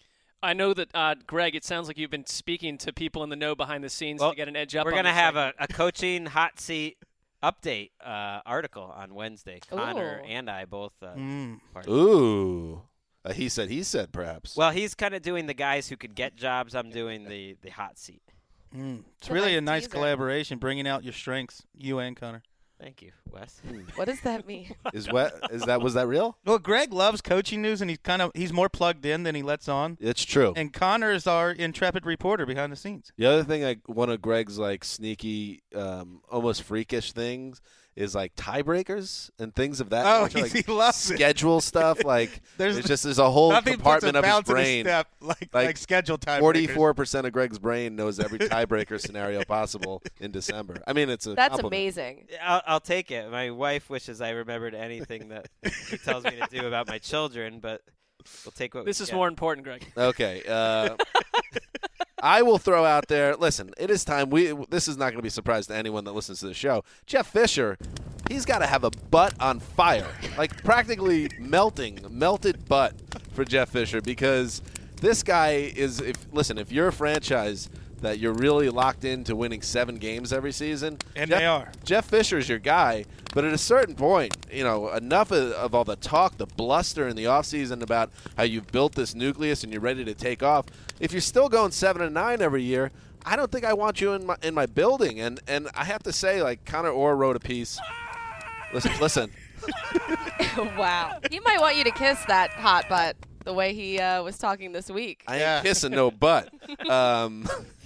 I know that, uh, Greg, it sounds like you've been speaking to people in the know behind the scenes Well, to get an edge up. We're on going to this have segment. a, a coaching hot seat update uh, article on Wednesday. Connor Ooh. and I both. Uh, Mm. part- Ooh. Uh, he said, he said, perhaps. Well, he's kind of doing the guys who could get jobs. I'm doing the, the hot seat. Mm. It's It's a really nice a nice teaser. collaboration, bringing out your strengths, you and Connor. Thank you, Wes. What does that mean? Is what is that? Was that real? Well, Greg loves coaching news, and he's kind of he's more plugged in than he lets on. It's true. And Connor is our intrepid reporter behind the scenes. The other thing, like one of Greg's like sneaky, um, almost freakish things is like tiebreakers and things of that. Oh, nature, he, like he loves it. schedule stuff. Like There's it's just there's a whole Nothing compartment puts a of his bounce in his brain. step like, Like, like schedule tiebreakers. Forty-four percent of Greg's brain knows every tiebreaker scenario possible in December. I mean, it's a That's compliment. amazing. I'll, I'll take it. My wife wishes I remembered anything that she tells me to do about my children, but we'll take what This we is get. more important, Greg. Okay. Uh, I will throw out there. Listen, it is time. We this is not going to be a surprise to anyone that listens to the show. Jeff Fisher, he's got to have a butt on fire, like practically melting, melted butt for Jeff Fisher, because this guy is. If listen, if you're a franchise that you're really locked into winning seven games every season, And Jeff, they are. Jeff Fisher's your guy. But at a certain point, you know, enough of, of all the talk, the bluster in the offseason about how you've built this nucleus and you're ready to take off. If you're still going seven and nine every year, I don't think I want you in my in my building. And and I have to say, like Connor Orr wrote a piece. Listen, listen. Wow. He might want you to kiss that hot butt the way he uh, was talking this week. I ain't Yeah. kissing no butt. Um,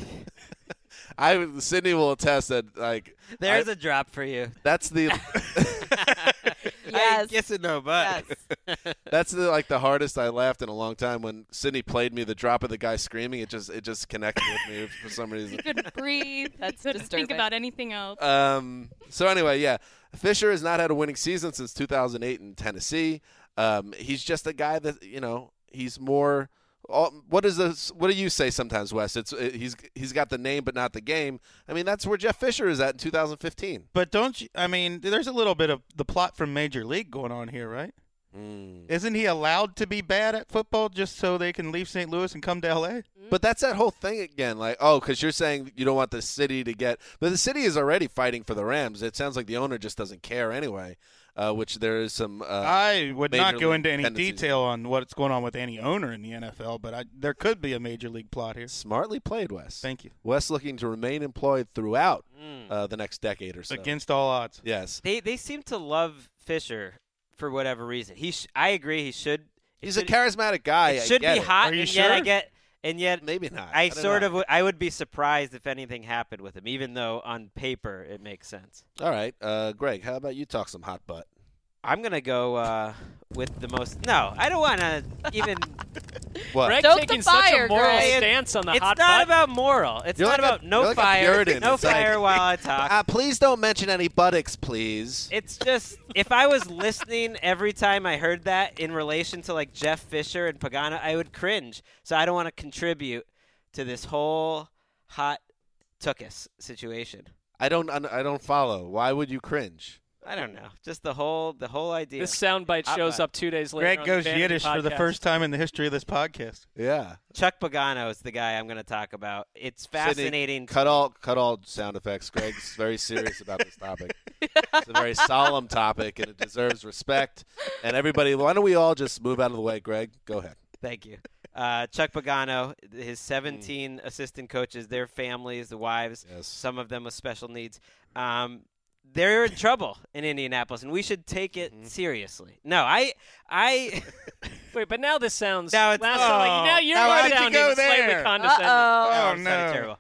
I Sydney will attest that like There's I- a drop for you. that's the Yes. Yes and no, but Yes. that's the like the hardest I laughed in a long time when Sydney played me the drop of the guy screaming. It just it just connected with me for some reason. Couldn't breathe. That's Couldn't disturbing. think about anything else. Um, so anyway, yeah, Fisher has not had a winning season since two thousand eight in Tennessee. Um, he's just a guy that you know he's more. All, what is this? What do you say sometimes, Wes? It's it, he's he's got the name but not the game. I mean, that's where Jeff Fisher is at in two thousand fifteen. But don't you? I mean, there's a little bit of the plot from Major League going on here, right? Mm. Isn't he allowed to be bad at football just so they can leave Saint Louis and come to L A? But that's that whole thing again. Like, oh, because you're saying you don't want the city to get, but the city is already fighting for the Rams. It sounds like the owner just doesn't care anyway. Uh, which there is some. Uh, I would Major not go League into any tendencies. detail on what's going on with any owner in the N F L, but I, there could be a Major League plot here. Smartly played, Wes. Thank you. Wes looking to remain employed throughout Mm. uh, the next decade or so. Against all odds. Yes. they they seem to love Fisher for whatever reason. He sh- I agree. He should. it He's a should- charismatic guy. It I should get be it. hot, Are you and yet I sure? get, and yet Maybe not. I, don't sort know. of would, I would be surprised if anything happened with him, even though on paper it makes sense. All right, uh, Greg. How about you talk some hot butt? I'm gonna go uh, with the most. No, I don't want to even. What? Greg Stoke taking the such fire, a moral Greg. stance on the it's hot not butt. about moral. It's You're not like a- about no you're like a fire. Puritan. No It's like- fire while I talk. Uh, please don't mention any buttocks, please. It's just if I was listening every time I heard that in relation to like Jeff Fisher and Pagano, I would cringe. So I don't want to contribute to this whole hot tuchus situation. I don't. I don't follow. Why would you cringe? I don't know. Just the whole the whole idea. This soundbite Hot shows butt. up two days later. Greg on goes the Vanity Yiddish for the podcast. first time in the history of this podcast. Yeah. Chuck Pagano is the guy I'm going to talk about. It's Sydney, fascinating. cut all. Cut all sound effects. Greg's very serious about this topic. It's a very solemn topic, and it deserves respect. And everybody, why don't we all just move out of the way? Greg, go ahead. Thank you. Uh, Chuck Pagano, his seventeen assistant coaches, their families, the wives, Yes. some of them with special needs. Um, they're in trouble in Indianapolis, and we should take it Mm-hmm. seriously. No, I, I, Wait, but now this sounds. Now it's- now, sound like, Oh, now you're now why did you sounding go slightly there? condescending. Uh-oh. Oh, it sounded no. terrible.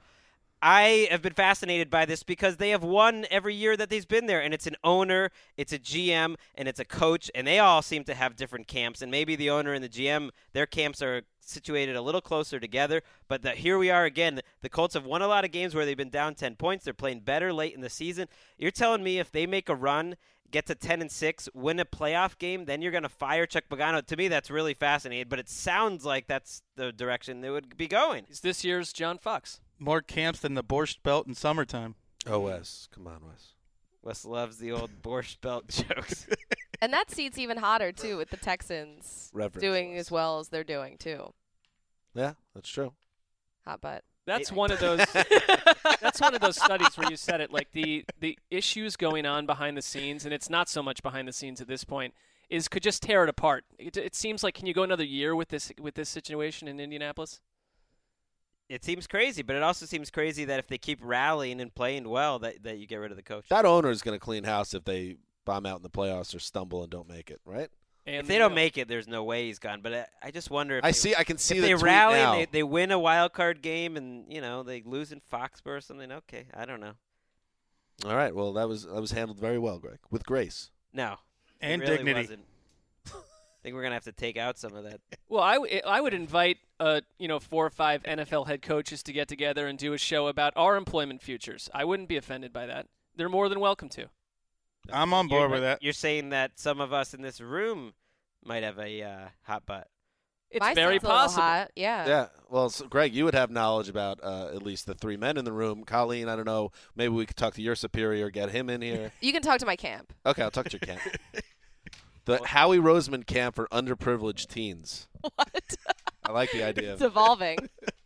I have been fascinated by this because they have won every year that he's been there, and it's an owner, it's a G M, and it's a coach, and they all seem to have different camps. And maybe the owner and the G M, their camps are situated a little closer together. But the, here we are again. The Colts have won a lot of games where they've been down ten points. They're playing better late in the season. You're telling me if they make a run, get to ten and six, win a playoff game, then you're going to fire Chuck Pagano? To me, that's really fascinating. But it sounds like that's the direction they would be going. He's this year's John Fox. More camps than the Borscht Belt in summertime. Oh, Wes, come on, Wes. Wes loves the old Borscht Belt jokes. And that seat's even hotter too, with the Texans Reverence, doing Wes. as well as they're doing too. Yeah, that's true. Hot butt. That's It- one of those. That's one of those studies where you said it like the the issues going on behind the scenes, and it's not so much behind the scenes at this point, is could just tear it apart. It, it seems like can you go another year with this with this situation in Indianapolis? it seems crazy, but it also seems crazy that if they keep rallying and playing well, that, that you get rid of the coach. That owner is going to clean house if they bomb out in the playoffs or stumble and don't make it, right? And if they don't make it, there's no way he's gone. But I, I just wonder if I they, see. I can see if the they tweet rally now. and they, they win a wild card game and you know they lose in Foxborough or something. Okay, I don't know. All right. Well, that was that was handled very well, Greg, with grace. No, and it really dignity. Wasn't. I think we're gonna have to take out some of that. Well, I, w- I would invite uh you know four or five N F L head coaches to get together and do a show about our employment futures. I wouldn't be offended by that. They're more than welcome to. I'm on board you're, with that. You're saying that some of us in this room might have a uh, hot butt. It's My very sounds a little possible. hot, Yeah. Yeah. Well, so, Greg, you would have knowledge about uh, at least the three men in the room. Colleen, I don't know. Maybe we could talk to your superior, get him in here. You can talk to my camp. Okay, I'll talk to your camp. The Howie Roseman camp for underprivileged teens. What? I like the idea. It's of evolving.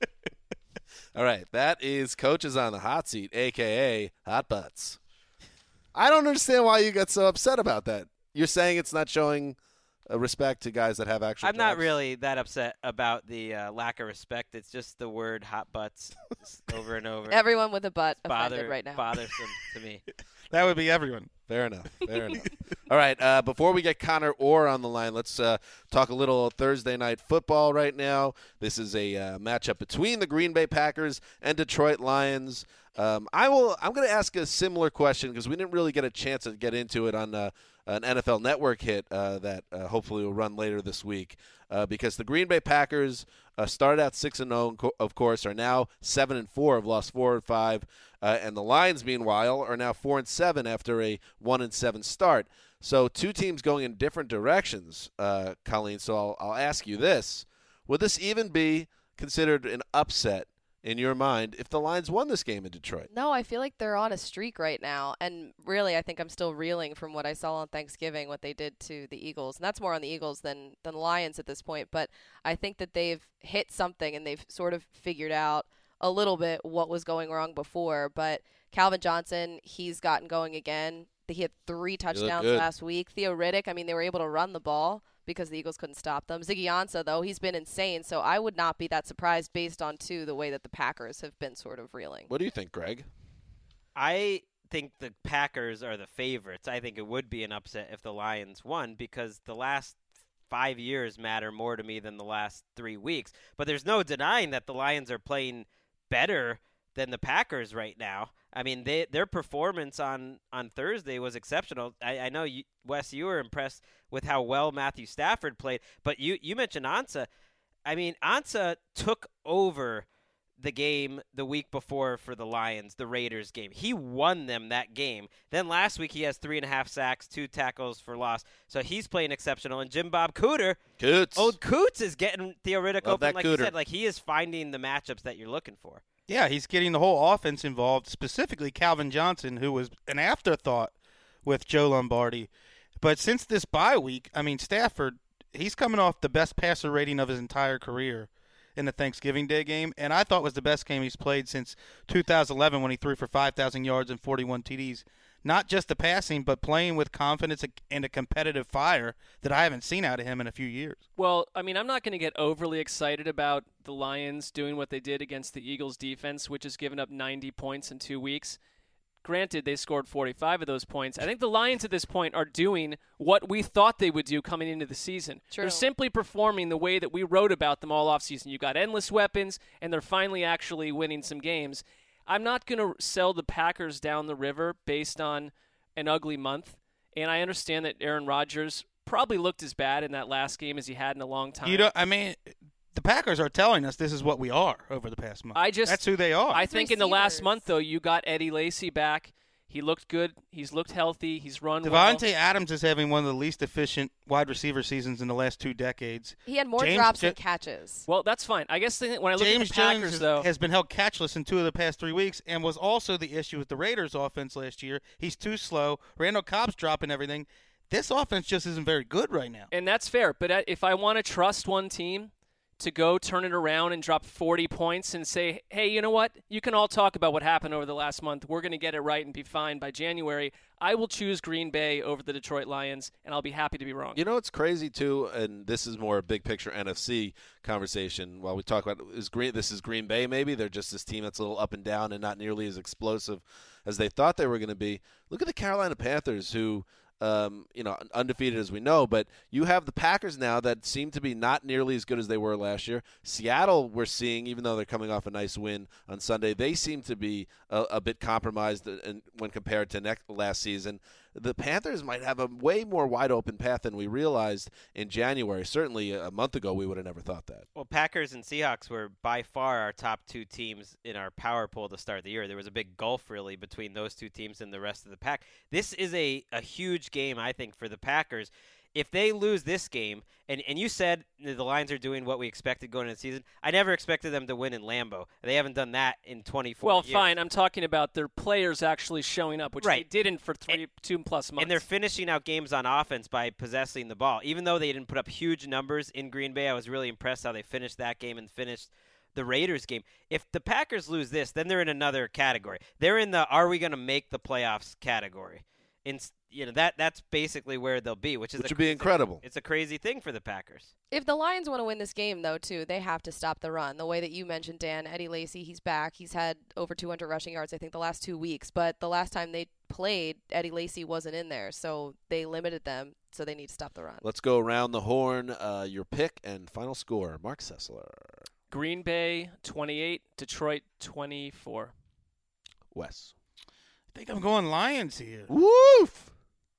All right, that is Coaches on the Hot Seat, a k a. Hot Butts. I don't understand why you got so upset about that. You're saying it's not showing uh, respect to guys that have actual I'm not jobs? really that upset about the uh, lack of respect. It's just the word hot butts just over and over. Everyone with a butt Bother, offended right now. bothersome to me. That would be everyone. Fair enough. Fair enough. All right. Uh, before we get Connor Orr on the line, let's uh, talk a little Thursday night football right now. This is a uh, matchup between the Green Bay Packers and Detroit Lions. Um, I will. I'm going to ask a similar question because we didn't really get a chance to get into it on uh, an N F L Network hit uh, that uh, hopefully will run later this week. Uh, because the Green Bay Packers uh, started out six and zero, of course, are now seven and four, have lost four and five, uh, and the Lions, meanwhile, are now four and seven after a one and seven start. So two teams going in different directions, uh, Colleen. So I'll, I'll ask you this: would this even be considered an upset in your mind if the Lions won this game in Detroit? No, I feel like they're on a streak right now. And really, I think I'm still reeling from what I saw on Thanksgiving, what they did to the Eagles. And that's more on the Eagles than, than the Lions at this point. But I think that they've hit something and they've sort of figured out a little bit what was going wrong before. But Calvin Johnson, he's gotten going again. He had three touchdowns last week. Theo Riddick, I mean, they were able to run the ball because the Eagles couldn't stop them. Ziggy Ansah, though, he's been insane. So I would not be that surprised based on, too, the way that the Packers have been sort of reeling. What do you think, Greg? I think the Packers are the favorites. I think it would be an upset if the Lions won because the last five years matter more to me than the last three weeks. But there's no denying that the Lions are playing better than the Packers right now. I mean, they, their performance on, on Thursday was exceptional. I, I know, you, Wes, you were impressed with how well Matthew Stafford played, but you, you mentioned Ansah. I mean, Ansah took over the game the week before for the Lions, the Raiders game. He won them that game. Then last week he has three and a half sacks, two tackles for loss. So he's playing exceptional. And Jim Bob Cooter, Coots. old Coots, is getting Theo Riddick Love open. that Like Cooter. you said, like he is finding the matchups that you're looking for. Yeah, he's getting the whole offense involved, specifically Calvin Johnson, who was an afterthought with Joe Lombardi. But since this bye week, I mean, Stafford, he's coming off the best passer rating of his entire career in the Thanksgiving Day game, and I thought was the best game he's played since two thousand eleven when he threw for five thousand yards and forty-one T Ds. Not just the passing, but playing with confidence and a competitive fire that I haven't seen out of him in a few years. Well, I mean, I'm not going to get overly excited about the Lions doing what they did against the Eagles defense, which has given up ninety points in two weeks. Granted, they scored forty-five of those points. I think the Lions at this point are doing what we thought they would do coming into the season. True. They're simply performing the way that we wrote about them all offseason. You got endless weapons, and they're finally actually winning some games. I'm not going to sell the Packers down the river based on an ugly month. And I understand that Aaron Rodgers probably looked as bad in that last game as he had in a long time. You know, I mean, the Packers are telling us this is what we are over the past month. I just That's who they are. I think in the last Receivers. month, though, you got Eddie Lacy back. He looked good. He's looked healthy. He's run well. Devontae Adams is having one of the least efficient wide receiver seasons in the last two decades. He had more James drops Jo- than catches. Well, that's fine. I guess the, when I look James at the Packers, Jones has, though, has been held catchless in two of the past three weeks and was also the issue with the Raiders' offense last year. He's too slow. Randall Cobb's dropping everything. This offense just isn't very good right now. and that's fair. But if I want to trust one team to go turn it around and drop forty points and say, hey, you know what? You can all talk about what happened over the last month. We're going to get it right and be fine by January. I will choose Green Bay over the Detroit Lions, and I'll be happy to be wrong. You know what's crazy, too, and this is more a big-picture N F C conversation. While we talk about is Green, this is Green Bay maybe. They're just this team that's a little up and down and not nearly as explosive as they thought they were going to be. Look at the Carolina Panthers, who – Um, you know, undefeated as we know, but you have the Packers now that seem to be not nearly as good as they were last year. Seattle, we're seeing, even though they're coming off a nice win on Sunday, they seem to be a, a bit compromised in, when compared to next, last season. The Panthers might have a way more wide-open path than we realized in January. Certainly a month ago, we would have never thought that. Well, Packers and Seahawks were by far our top two teams in our power poll to start the year. There was a big gulf, really, between those two teams and the rest of the pack. This is a, a huge game, I think, for the Packers. If they lose this game, and, and you said the Lions are doing what we expected going into the season, I never expected them to win in Lambeau. They haven't done that in twenty-four well, years. Well, fine. I'm talking about their players actually showing up, which right. they didn't for three, and, two plus months. And they're finishing out games on offense by possessing the ball. Even though they didn't put up huge numbers in Green Bay, I was really impressed how they finished that game and finished the Raiders game. If the Packers lose this, then they're in another category. They're in the are we going to make the playoffs category. In, you know that that's basically where they'll be, which is which a, would be incredible. It's a crazy thing for the Packers. If the Lions want to win this game, though, too, they have to stop the run. The way that you mentioned, Dan, Eddie Lacy, he's back. He's had over two hundred rushing yards, I think, the last two weeks. But the last time they played, Eddie Lacy wasn't in there, so they limited them. So they need to stop the run. Let's go around the horn. Uh, your pick and final score, Mark Sessler. Green Bay twenty-eight, Detroit twenty-four. Wes. I think I'm going Lions here. Woof.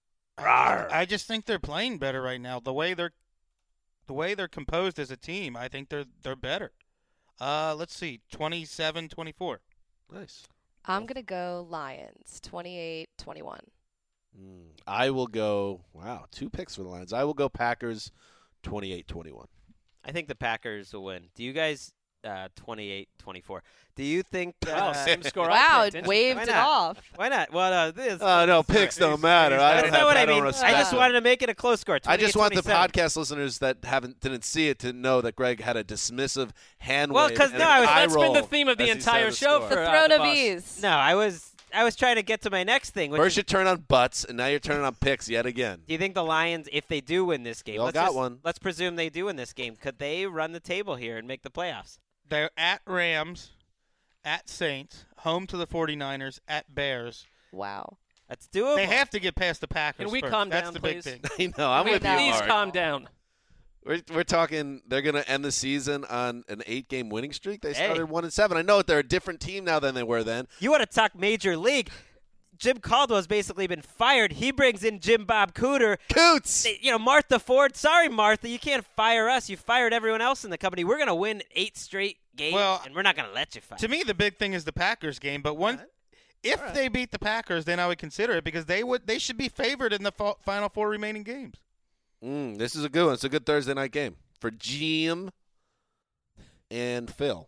I, I just think they're playing better right now. The way they're, the way they're composed as a team, I think they're they're better. Uh, let's see, twenty-seven twenty-four. Nice. I'm gonna go Lions, twenty-eight twenty-one. Mm, I will go. Wow, two picks for the Lions. I will go Packers, twenty-eight twenty-one. I think the Packers will win. Do you guys? Uh, twenty-eight twenty-four. Do you think? Uh, Wow, same score. Wow, it waved it off. Why not? Well, uh, this. Oh, no, picks don't matter. I That's don't not have, what I I don't mean. respect I just them. wanted to make it a close score. I just want the twenty-eight podcast listeners that haven't didn't see it to know that Greg had a dismissive hand Well, wave 'cause and no, an I was- eye That's been roll the theme of the as he entire said show score. for The uh, throne the of boss. ease. No, I was I was trying to get to my next thing. Which First is, you turn on butts, and now you're turning on picks yet again. do you think the Lions, if they do win this game, We all let's got just- one. Let's presume they do win this game. Could they run the table here and make the playoffs? They're at Rams, at Saints, home to the 49ers, at Bears. Wow. That's doable. They have to get past the Packers Can we first. calm That's down, the please? big thing. I know. I'm Wait, with you, no. Please Mark. calm down. We're, we're talking they're going to end the season on an eight-game winning streak. They Hey. started one and seven. I know they're a different team now than they were then. You want to talk Major League? Jim Caldwell's basically been fired. He brings in Jim Bob Cooter. Coots! They- You know, Martha Ford. Sorry, Martha, you can't fire us. You fired everyone else in the company. We're going to win eight straight games, Well, and we're not going to let you fire. To me, the big thing is the Packers game. But one, if they beat the Packers, then I would consider it because they would they should be favored in the fa- final four remaining games. Mm, this is a good one. It's a good Thursday night game for Jim and Phil.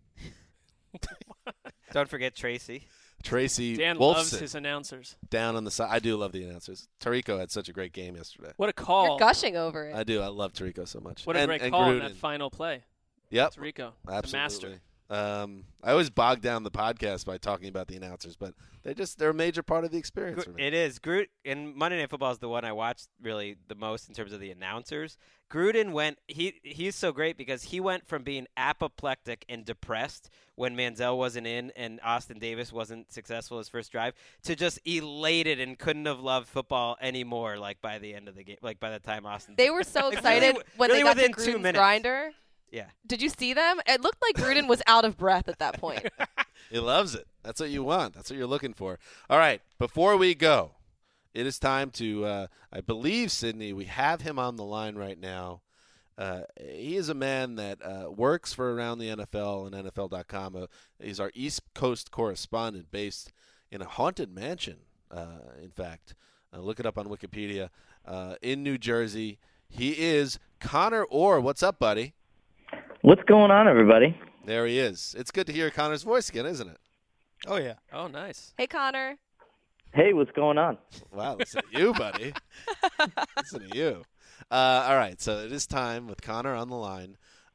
Don't forget Tracy. Tracy Dan Wolfson loves his announcers. down on the side. I do love the announcers. Tarico had such a great game yesterday. What a call. You're gushing over it. I do. I love Tarico so much. What a and, great and call in Gruden. that final play. Yep. It's Rico, Absolutely. the master. Um, I always bog down the podcast by talking about the announcers, but they just they're a major part of the experience for me. It is. Gruden, and Monday Night Football is the one I watched really the most in terms of the announcers. Gruden went he he's so great because he went from being apoplectic and depressed when Manziel wasn't in and Austin Davis wasn't successful his first drive to just elated and couldn't have loved football anymore like by the end of the game, like by the time Austin They were so Like, excited really- when really they got to within two Gruden's minutes. grinder. Yeah. Did you see them? It looked like Gruden was out of breath at that point. He loves it. That's what you want. That's what you're looking for. All right. Before we go, it is time to, uh, I believe, Sydney, we have him on the line right now. Uh, he is a man that uh, works for Around the N F L and N F L dot com. Uh, he's our East Coast correspondent based in a haunted mansion, uh, in fact. Uh, look it up on Wikipedia. Uh, in New Jersey. He is Connor Orr. What's up, buddy? What's going on, everybody? There he is. It's good to hear Connor's voice again, isn't it? Oh, yeah. Oh, nice. Hey, Connor. Hey, what's going on? Wow, listen to you, buddy. Listen to you. Uh, all right, so it is time with Connor on the line.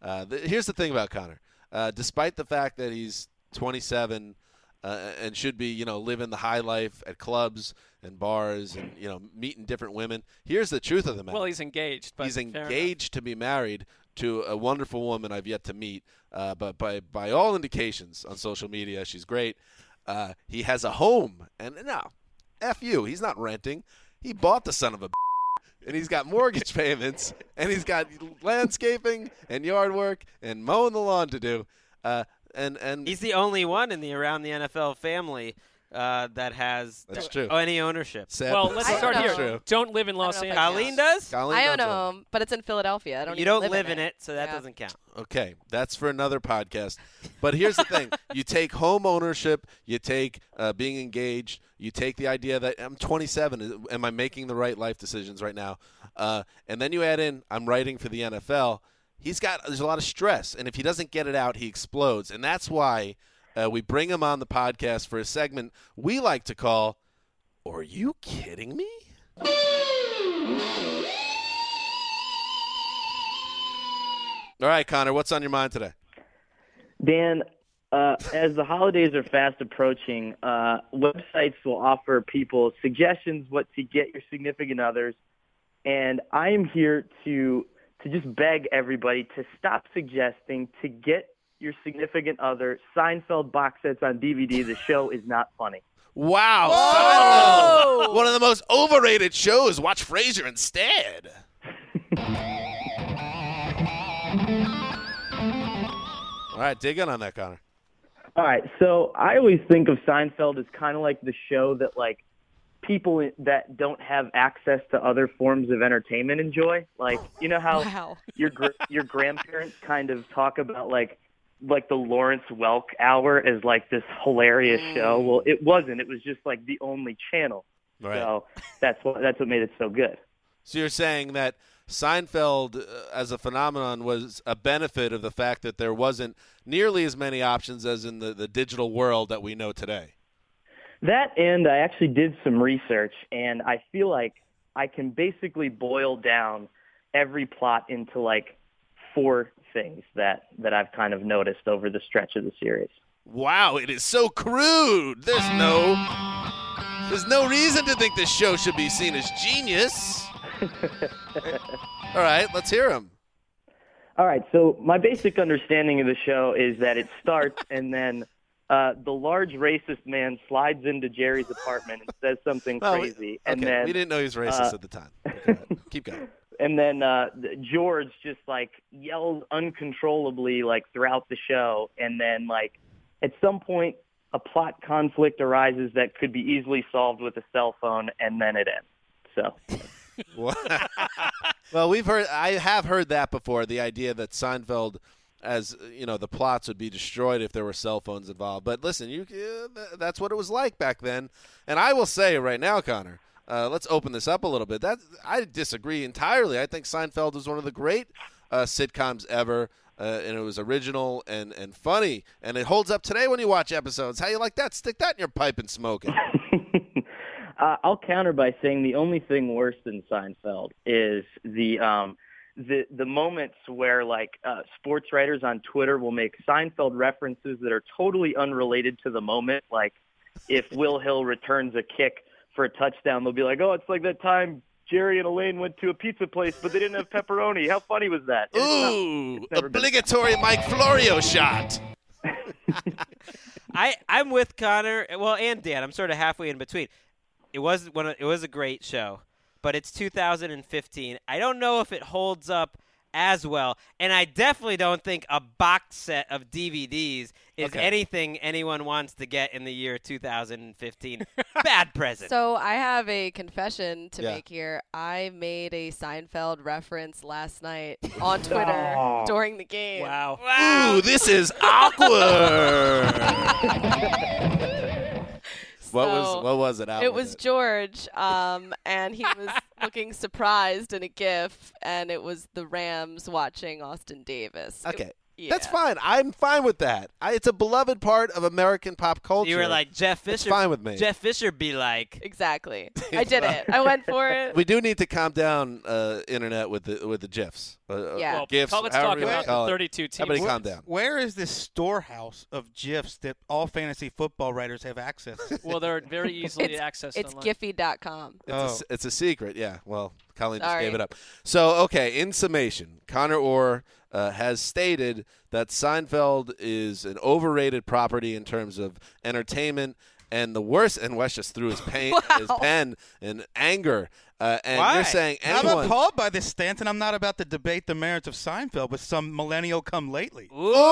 Uh, th- here's the thing about Connor. Uh, despite the fact that he's twenty-seven uh, and should be, you know, living the high life at clubs and bars and, you know, meeting different women, here's the truth of the matter. Well, he's engaged. But he's fair engaged to be married to a wonderful woman I've yet to meet. Uh, but by, by all indications on social media, she's great. Uh, he has a home. And no, F you. He's not renting. He bought the son of a b- and he's got mortgage payments, and he's got landscaping and yard work and mowing the lawn to do. Uh, and, and He's the only one in the Around the N F L family uh, that has That's true. any ownership. Sad, Well, let's I start don't here. know. Don't live in Los I don't know if Angeles. I Colleen does? Colleen I own does a own. home, but it's in Philadelphia. I don't. You even don't live, live in, in it, so that Yeah. doesn't count. Okay, that's for another podcast. But here's the thing. You take home ownership, you take uh, being engaged, you take the idea that I'm twenty-seven. Am I making the right life decisions right now? Uh, and then you add in I'm writing for the N F L. He's got – there's a lot of stress. And if he doesn't get it out, he explodes. And that's why uh, we bring him on the podcast for a segment we like to call Are You Kidding Me? All right, Connor, what's on your mind today? Dan, uh, as the holidays are fast approaching, uh, websites will offer people suggestions what to get your significant others, and I am here to to just beg everybody to stop suggesting to get your significant other Seinfeld box sets on D V D. The show is not funny. Wow. Seinfeld, one of the most overrated shows. Watch Frasier instead. All right, dig in on that, Connor. All right, so I always think of Seinfeld as kind of like the show that, like, people that don't have access to other forms of entertainment enjoy. Like, you know how Wow. your gr- your grandparents kind of talk about, like, like the Lawrence Welk Hour as, like, this hilarious show? Well, it wasn't. It was just, like, the only channel. Right. So that's what that's what made it so good. So you're saying that Seinfeld uh, as a phenomenon was a benefit of the fact that there wasn't nearly as many options as in the, the digital world that we know today. That, and I actually did some research, and I feel like I can basically boil down every plot into, like, four things that, that I've kind of noticed over the stretch of the series. Wow, it is so crude. There's no there's no reason to think this show should be seen as genius. All right, let's hear him. All right, so my basic understanding of the show is that it starts and then uh, the large racist man slides into Jerry's apartment and says something Well, we- crazy. and okay, then we didn't know he was racist uh, at the time. Go ahead. Keep going. And then uh, George just, like, yells uncontrollably, like, throughout the show. And then, like, at some point, a plot conflict arises that could be easily solved with a cell phone, and then it ends. So, Well, we've heard. I have heard that before. The idea that Seinfeld, as you know, the plots would be destroyed if there were cell phones involved. But listen, you uh, that's what it was like back then. And I will say right now, Connor, uh, let's open this up a little bit. That I disagree entirely. I think Seinfeld was one of the great uh, sitcoms ever. Uh, and it was original and, and funny, and it holds up today when you watch episodes. How you like that? Stick that in your pipe and smoke it. uh, I'll counter by saying the only thing worse than Seinfeld is the um, the the moments where, like, uh, sports writers on Twitter will make Seinfeld references that are totally unrelated to the moment. Like, if Will Hill returns a kick for a touchdown, they'll be like, "Oh, it's like that time Jerry and Elaine went to a pizza place, but they didn't have pepperoni. How funny was that?" And it's not- Ooh, it's never been- obligatory Mike Florio shot. I I'm with Connor. Well, and Dan. I'm sort of halfway in between. It was one. Of, it was a great show, but it's two thousand fifteen. I don't know if it holds up as well, and I definitely don't think a box set of D V Ds is Okay. anything anyone wants to get in the year two thousand fifteen. Bad present. So I have a confession to Yeah. make here. I made a Seinfeld reference last night on Twitter Oh. during the game. Wow. Ooh, this is awkward. What was So, what was it? Out It with was George, um, and he was looking surprised in a GIF, and it was the Rams watching Austin Davis. It- Okay. Yeah. That's fine. I'm fine with that. I, it's a beloved part of American pop culture. You were like Jeff Fisher. It's fine with me. Jeff Fisher be like. Exactly. I did it. I went for it. We do need to calm down uh, internet with the with the GIFs. Uh, Yeah. Well, GIFs. let's however talk you wanna about call the it. thirty-two teams. Everybody calm down. Where is this storehouse of GIFs that all fantasy football writers have access to? Well, they're very easily It's, accessed it's online. Giphy dot com. It's, Oh. a, s- it's a secret, yeah. Well, Colleen just Sorry. gave it up. So, okay, in summation, Connor Orr uh, has stated that Seinfeld is an overrated property in terms of entertainment, and the worst, and Wes just threw his, pain, his Wow. pen in anger. Uh, and Why? you're saying I'm anyone. appalled by this stance, and I'm not about to debate the merits of Seinfeld with some millennial come lately.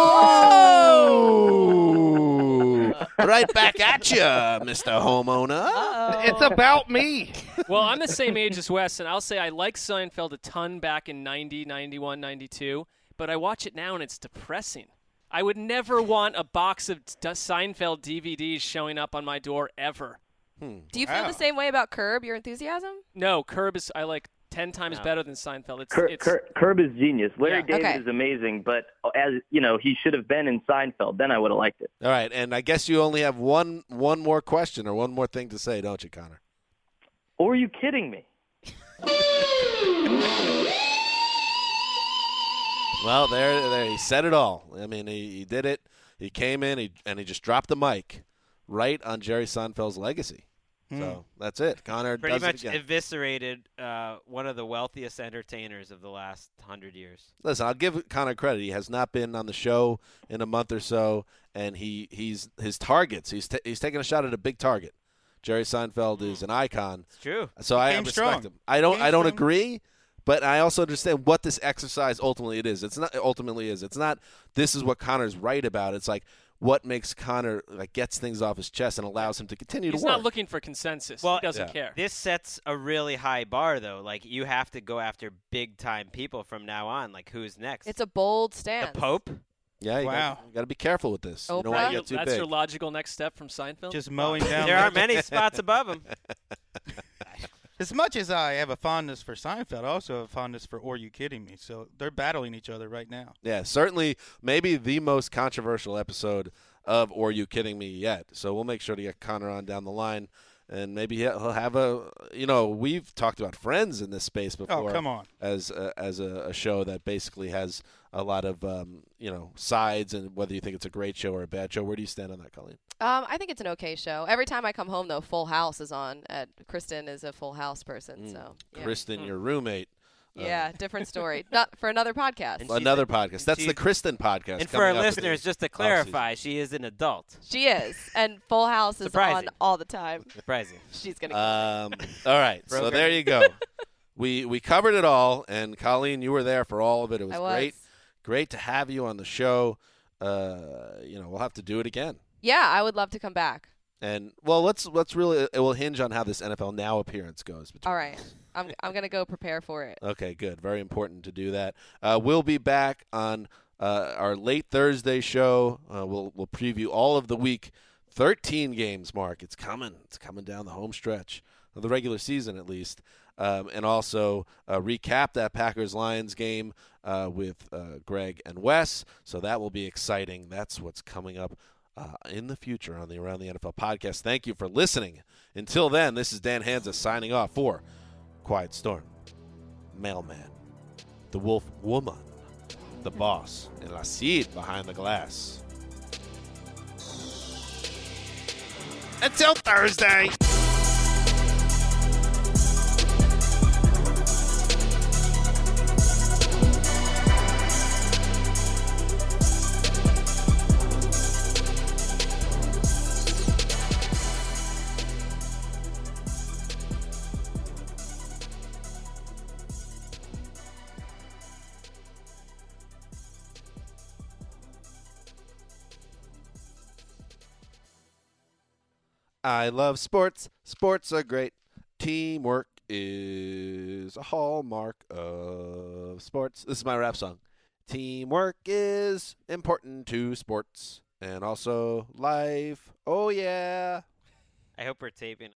Oh! Right back at you, Mister Homeowner. Uh-oh. It's about me. Well, I'm the same age as Wes, and I'll say I liked Seinfeld a ton back in ninety, ninety-one, ninety-two, but I watch it now and it's depressing. I would never want a box of D- Seinfeld D V Ds showing up on my door ever. Do you feel Wow. the same way about Curb Your Enthusiasm? No, Curb is I like ten times No. better than Seinfeld. It's, Cur- it's Cur- Curb is genius. Larry Yeah. David Okay. is amazing, but as you know, he should have been in Seinfeld. Then I would have liked it. All right, and I guess you only have one one more question or one more thing to say, don't you, Connor? Or are you kidding me? Well, there, there, he said it all. I mean, he, he did it. He came in, he, and he just dropped the mic right on Jerry Seinfeld's legacy. So that's it. Connor Pretty does much it again. eviscerated uh, one of the wealthiest entertainers of the last hundred years. Listen, I'll give Connor credit. He has not been on the show in a month or so, and he he's his targets. He's t- he's taking a shot at a big target. Jerry Seinfeld is an icon. It's true. So I Came respect strong. him. I don't Came I don't strong. agree, but I also understand what this exercise ultimately it is. It's not ultimately is. It's not this is what Connor's right about. It's like what makes Connor like gets things off his chest and allows him to continue he's to work. not looking for consensus. Well, he doesn't Yeah. care. This sets a really high bar, though. Like, you have to go after big-time people from now on. Like, who's next? It's a bold the stance. Pope? yeah, you Wow. got to be careful with this. You don't Oprah? want to get too That's big. your logical next step from Seinfeld? Just mowing down. There aren't many spots above him. As much as I have a fondness for Seinfeld, I also have a fondness for Or You Kidding Me? So they're battling each other right now. Yeah, certainly maybe the most controversial episode of Or You Kidding Me yet. So we'll make sure to get Connor on down the line, and maybe he'll he'll have a, you know, we've talked about Friends in this space before. Oh, come on. As a, as a, a show that basically has a lot of, um, you know, sides, and whether you think it's a great show or a bad show. Where do you stand on that, Colleen? Um, I think it's an okay show. Every time I come home, though, Full House is on. At, Kristen is a Full House person, so yeah. Kristen, your roommate. uh, Yeah, different story. Not for another podcast. And she's Another the- podcast. That's the she's- Kristen podcast. And for our coming up listeners, in just to off-season. clarify, she is an adult. She is, and Full House is on Surprising. all the time. Surprising. She's gonna. Um, all right, so Broker. there you go. we we covered it all, and Colleen, you were there for all of it. It was, I was. great, great to have you on the show. Uh, you know, we'll have to do it again. Yeah, I would love to come back. And well, let's let's really it will hinge on how this N F L Now appearance goes. between All right, us. I'm I'm gonna go prepare for it. Okay, good. Very important to do that. Uh, we'll be back on uh, our late Thursday show. Uh, we'll we'll preview all of the week thirteen games. Mark, it's coming. It's coming down the home stretch of the regular season, at least, um, and also uh, recap that Packers Lions game uh, with uh, Greg and Wes. So that will be exciting. That's what's coming up uh, in the future on the Around the N F L podcast. Thank you for listening. Until then, this is Dan Hansa signing off for Quiet Storm, Mailman, the Wolf Woman, the Boss, and La Cid behind the glass. Until Thursday. I love sports. Sports are great. Teamwork is a hallmark of sports. This is my rap song. Teamwork is important to sports and also life. Oh, yeah. I hope we're taping.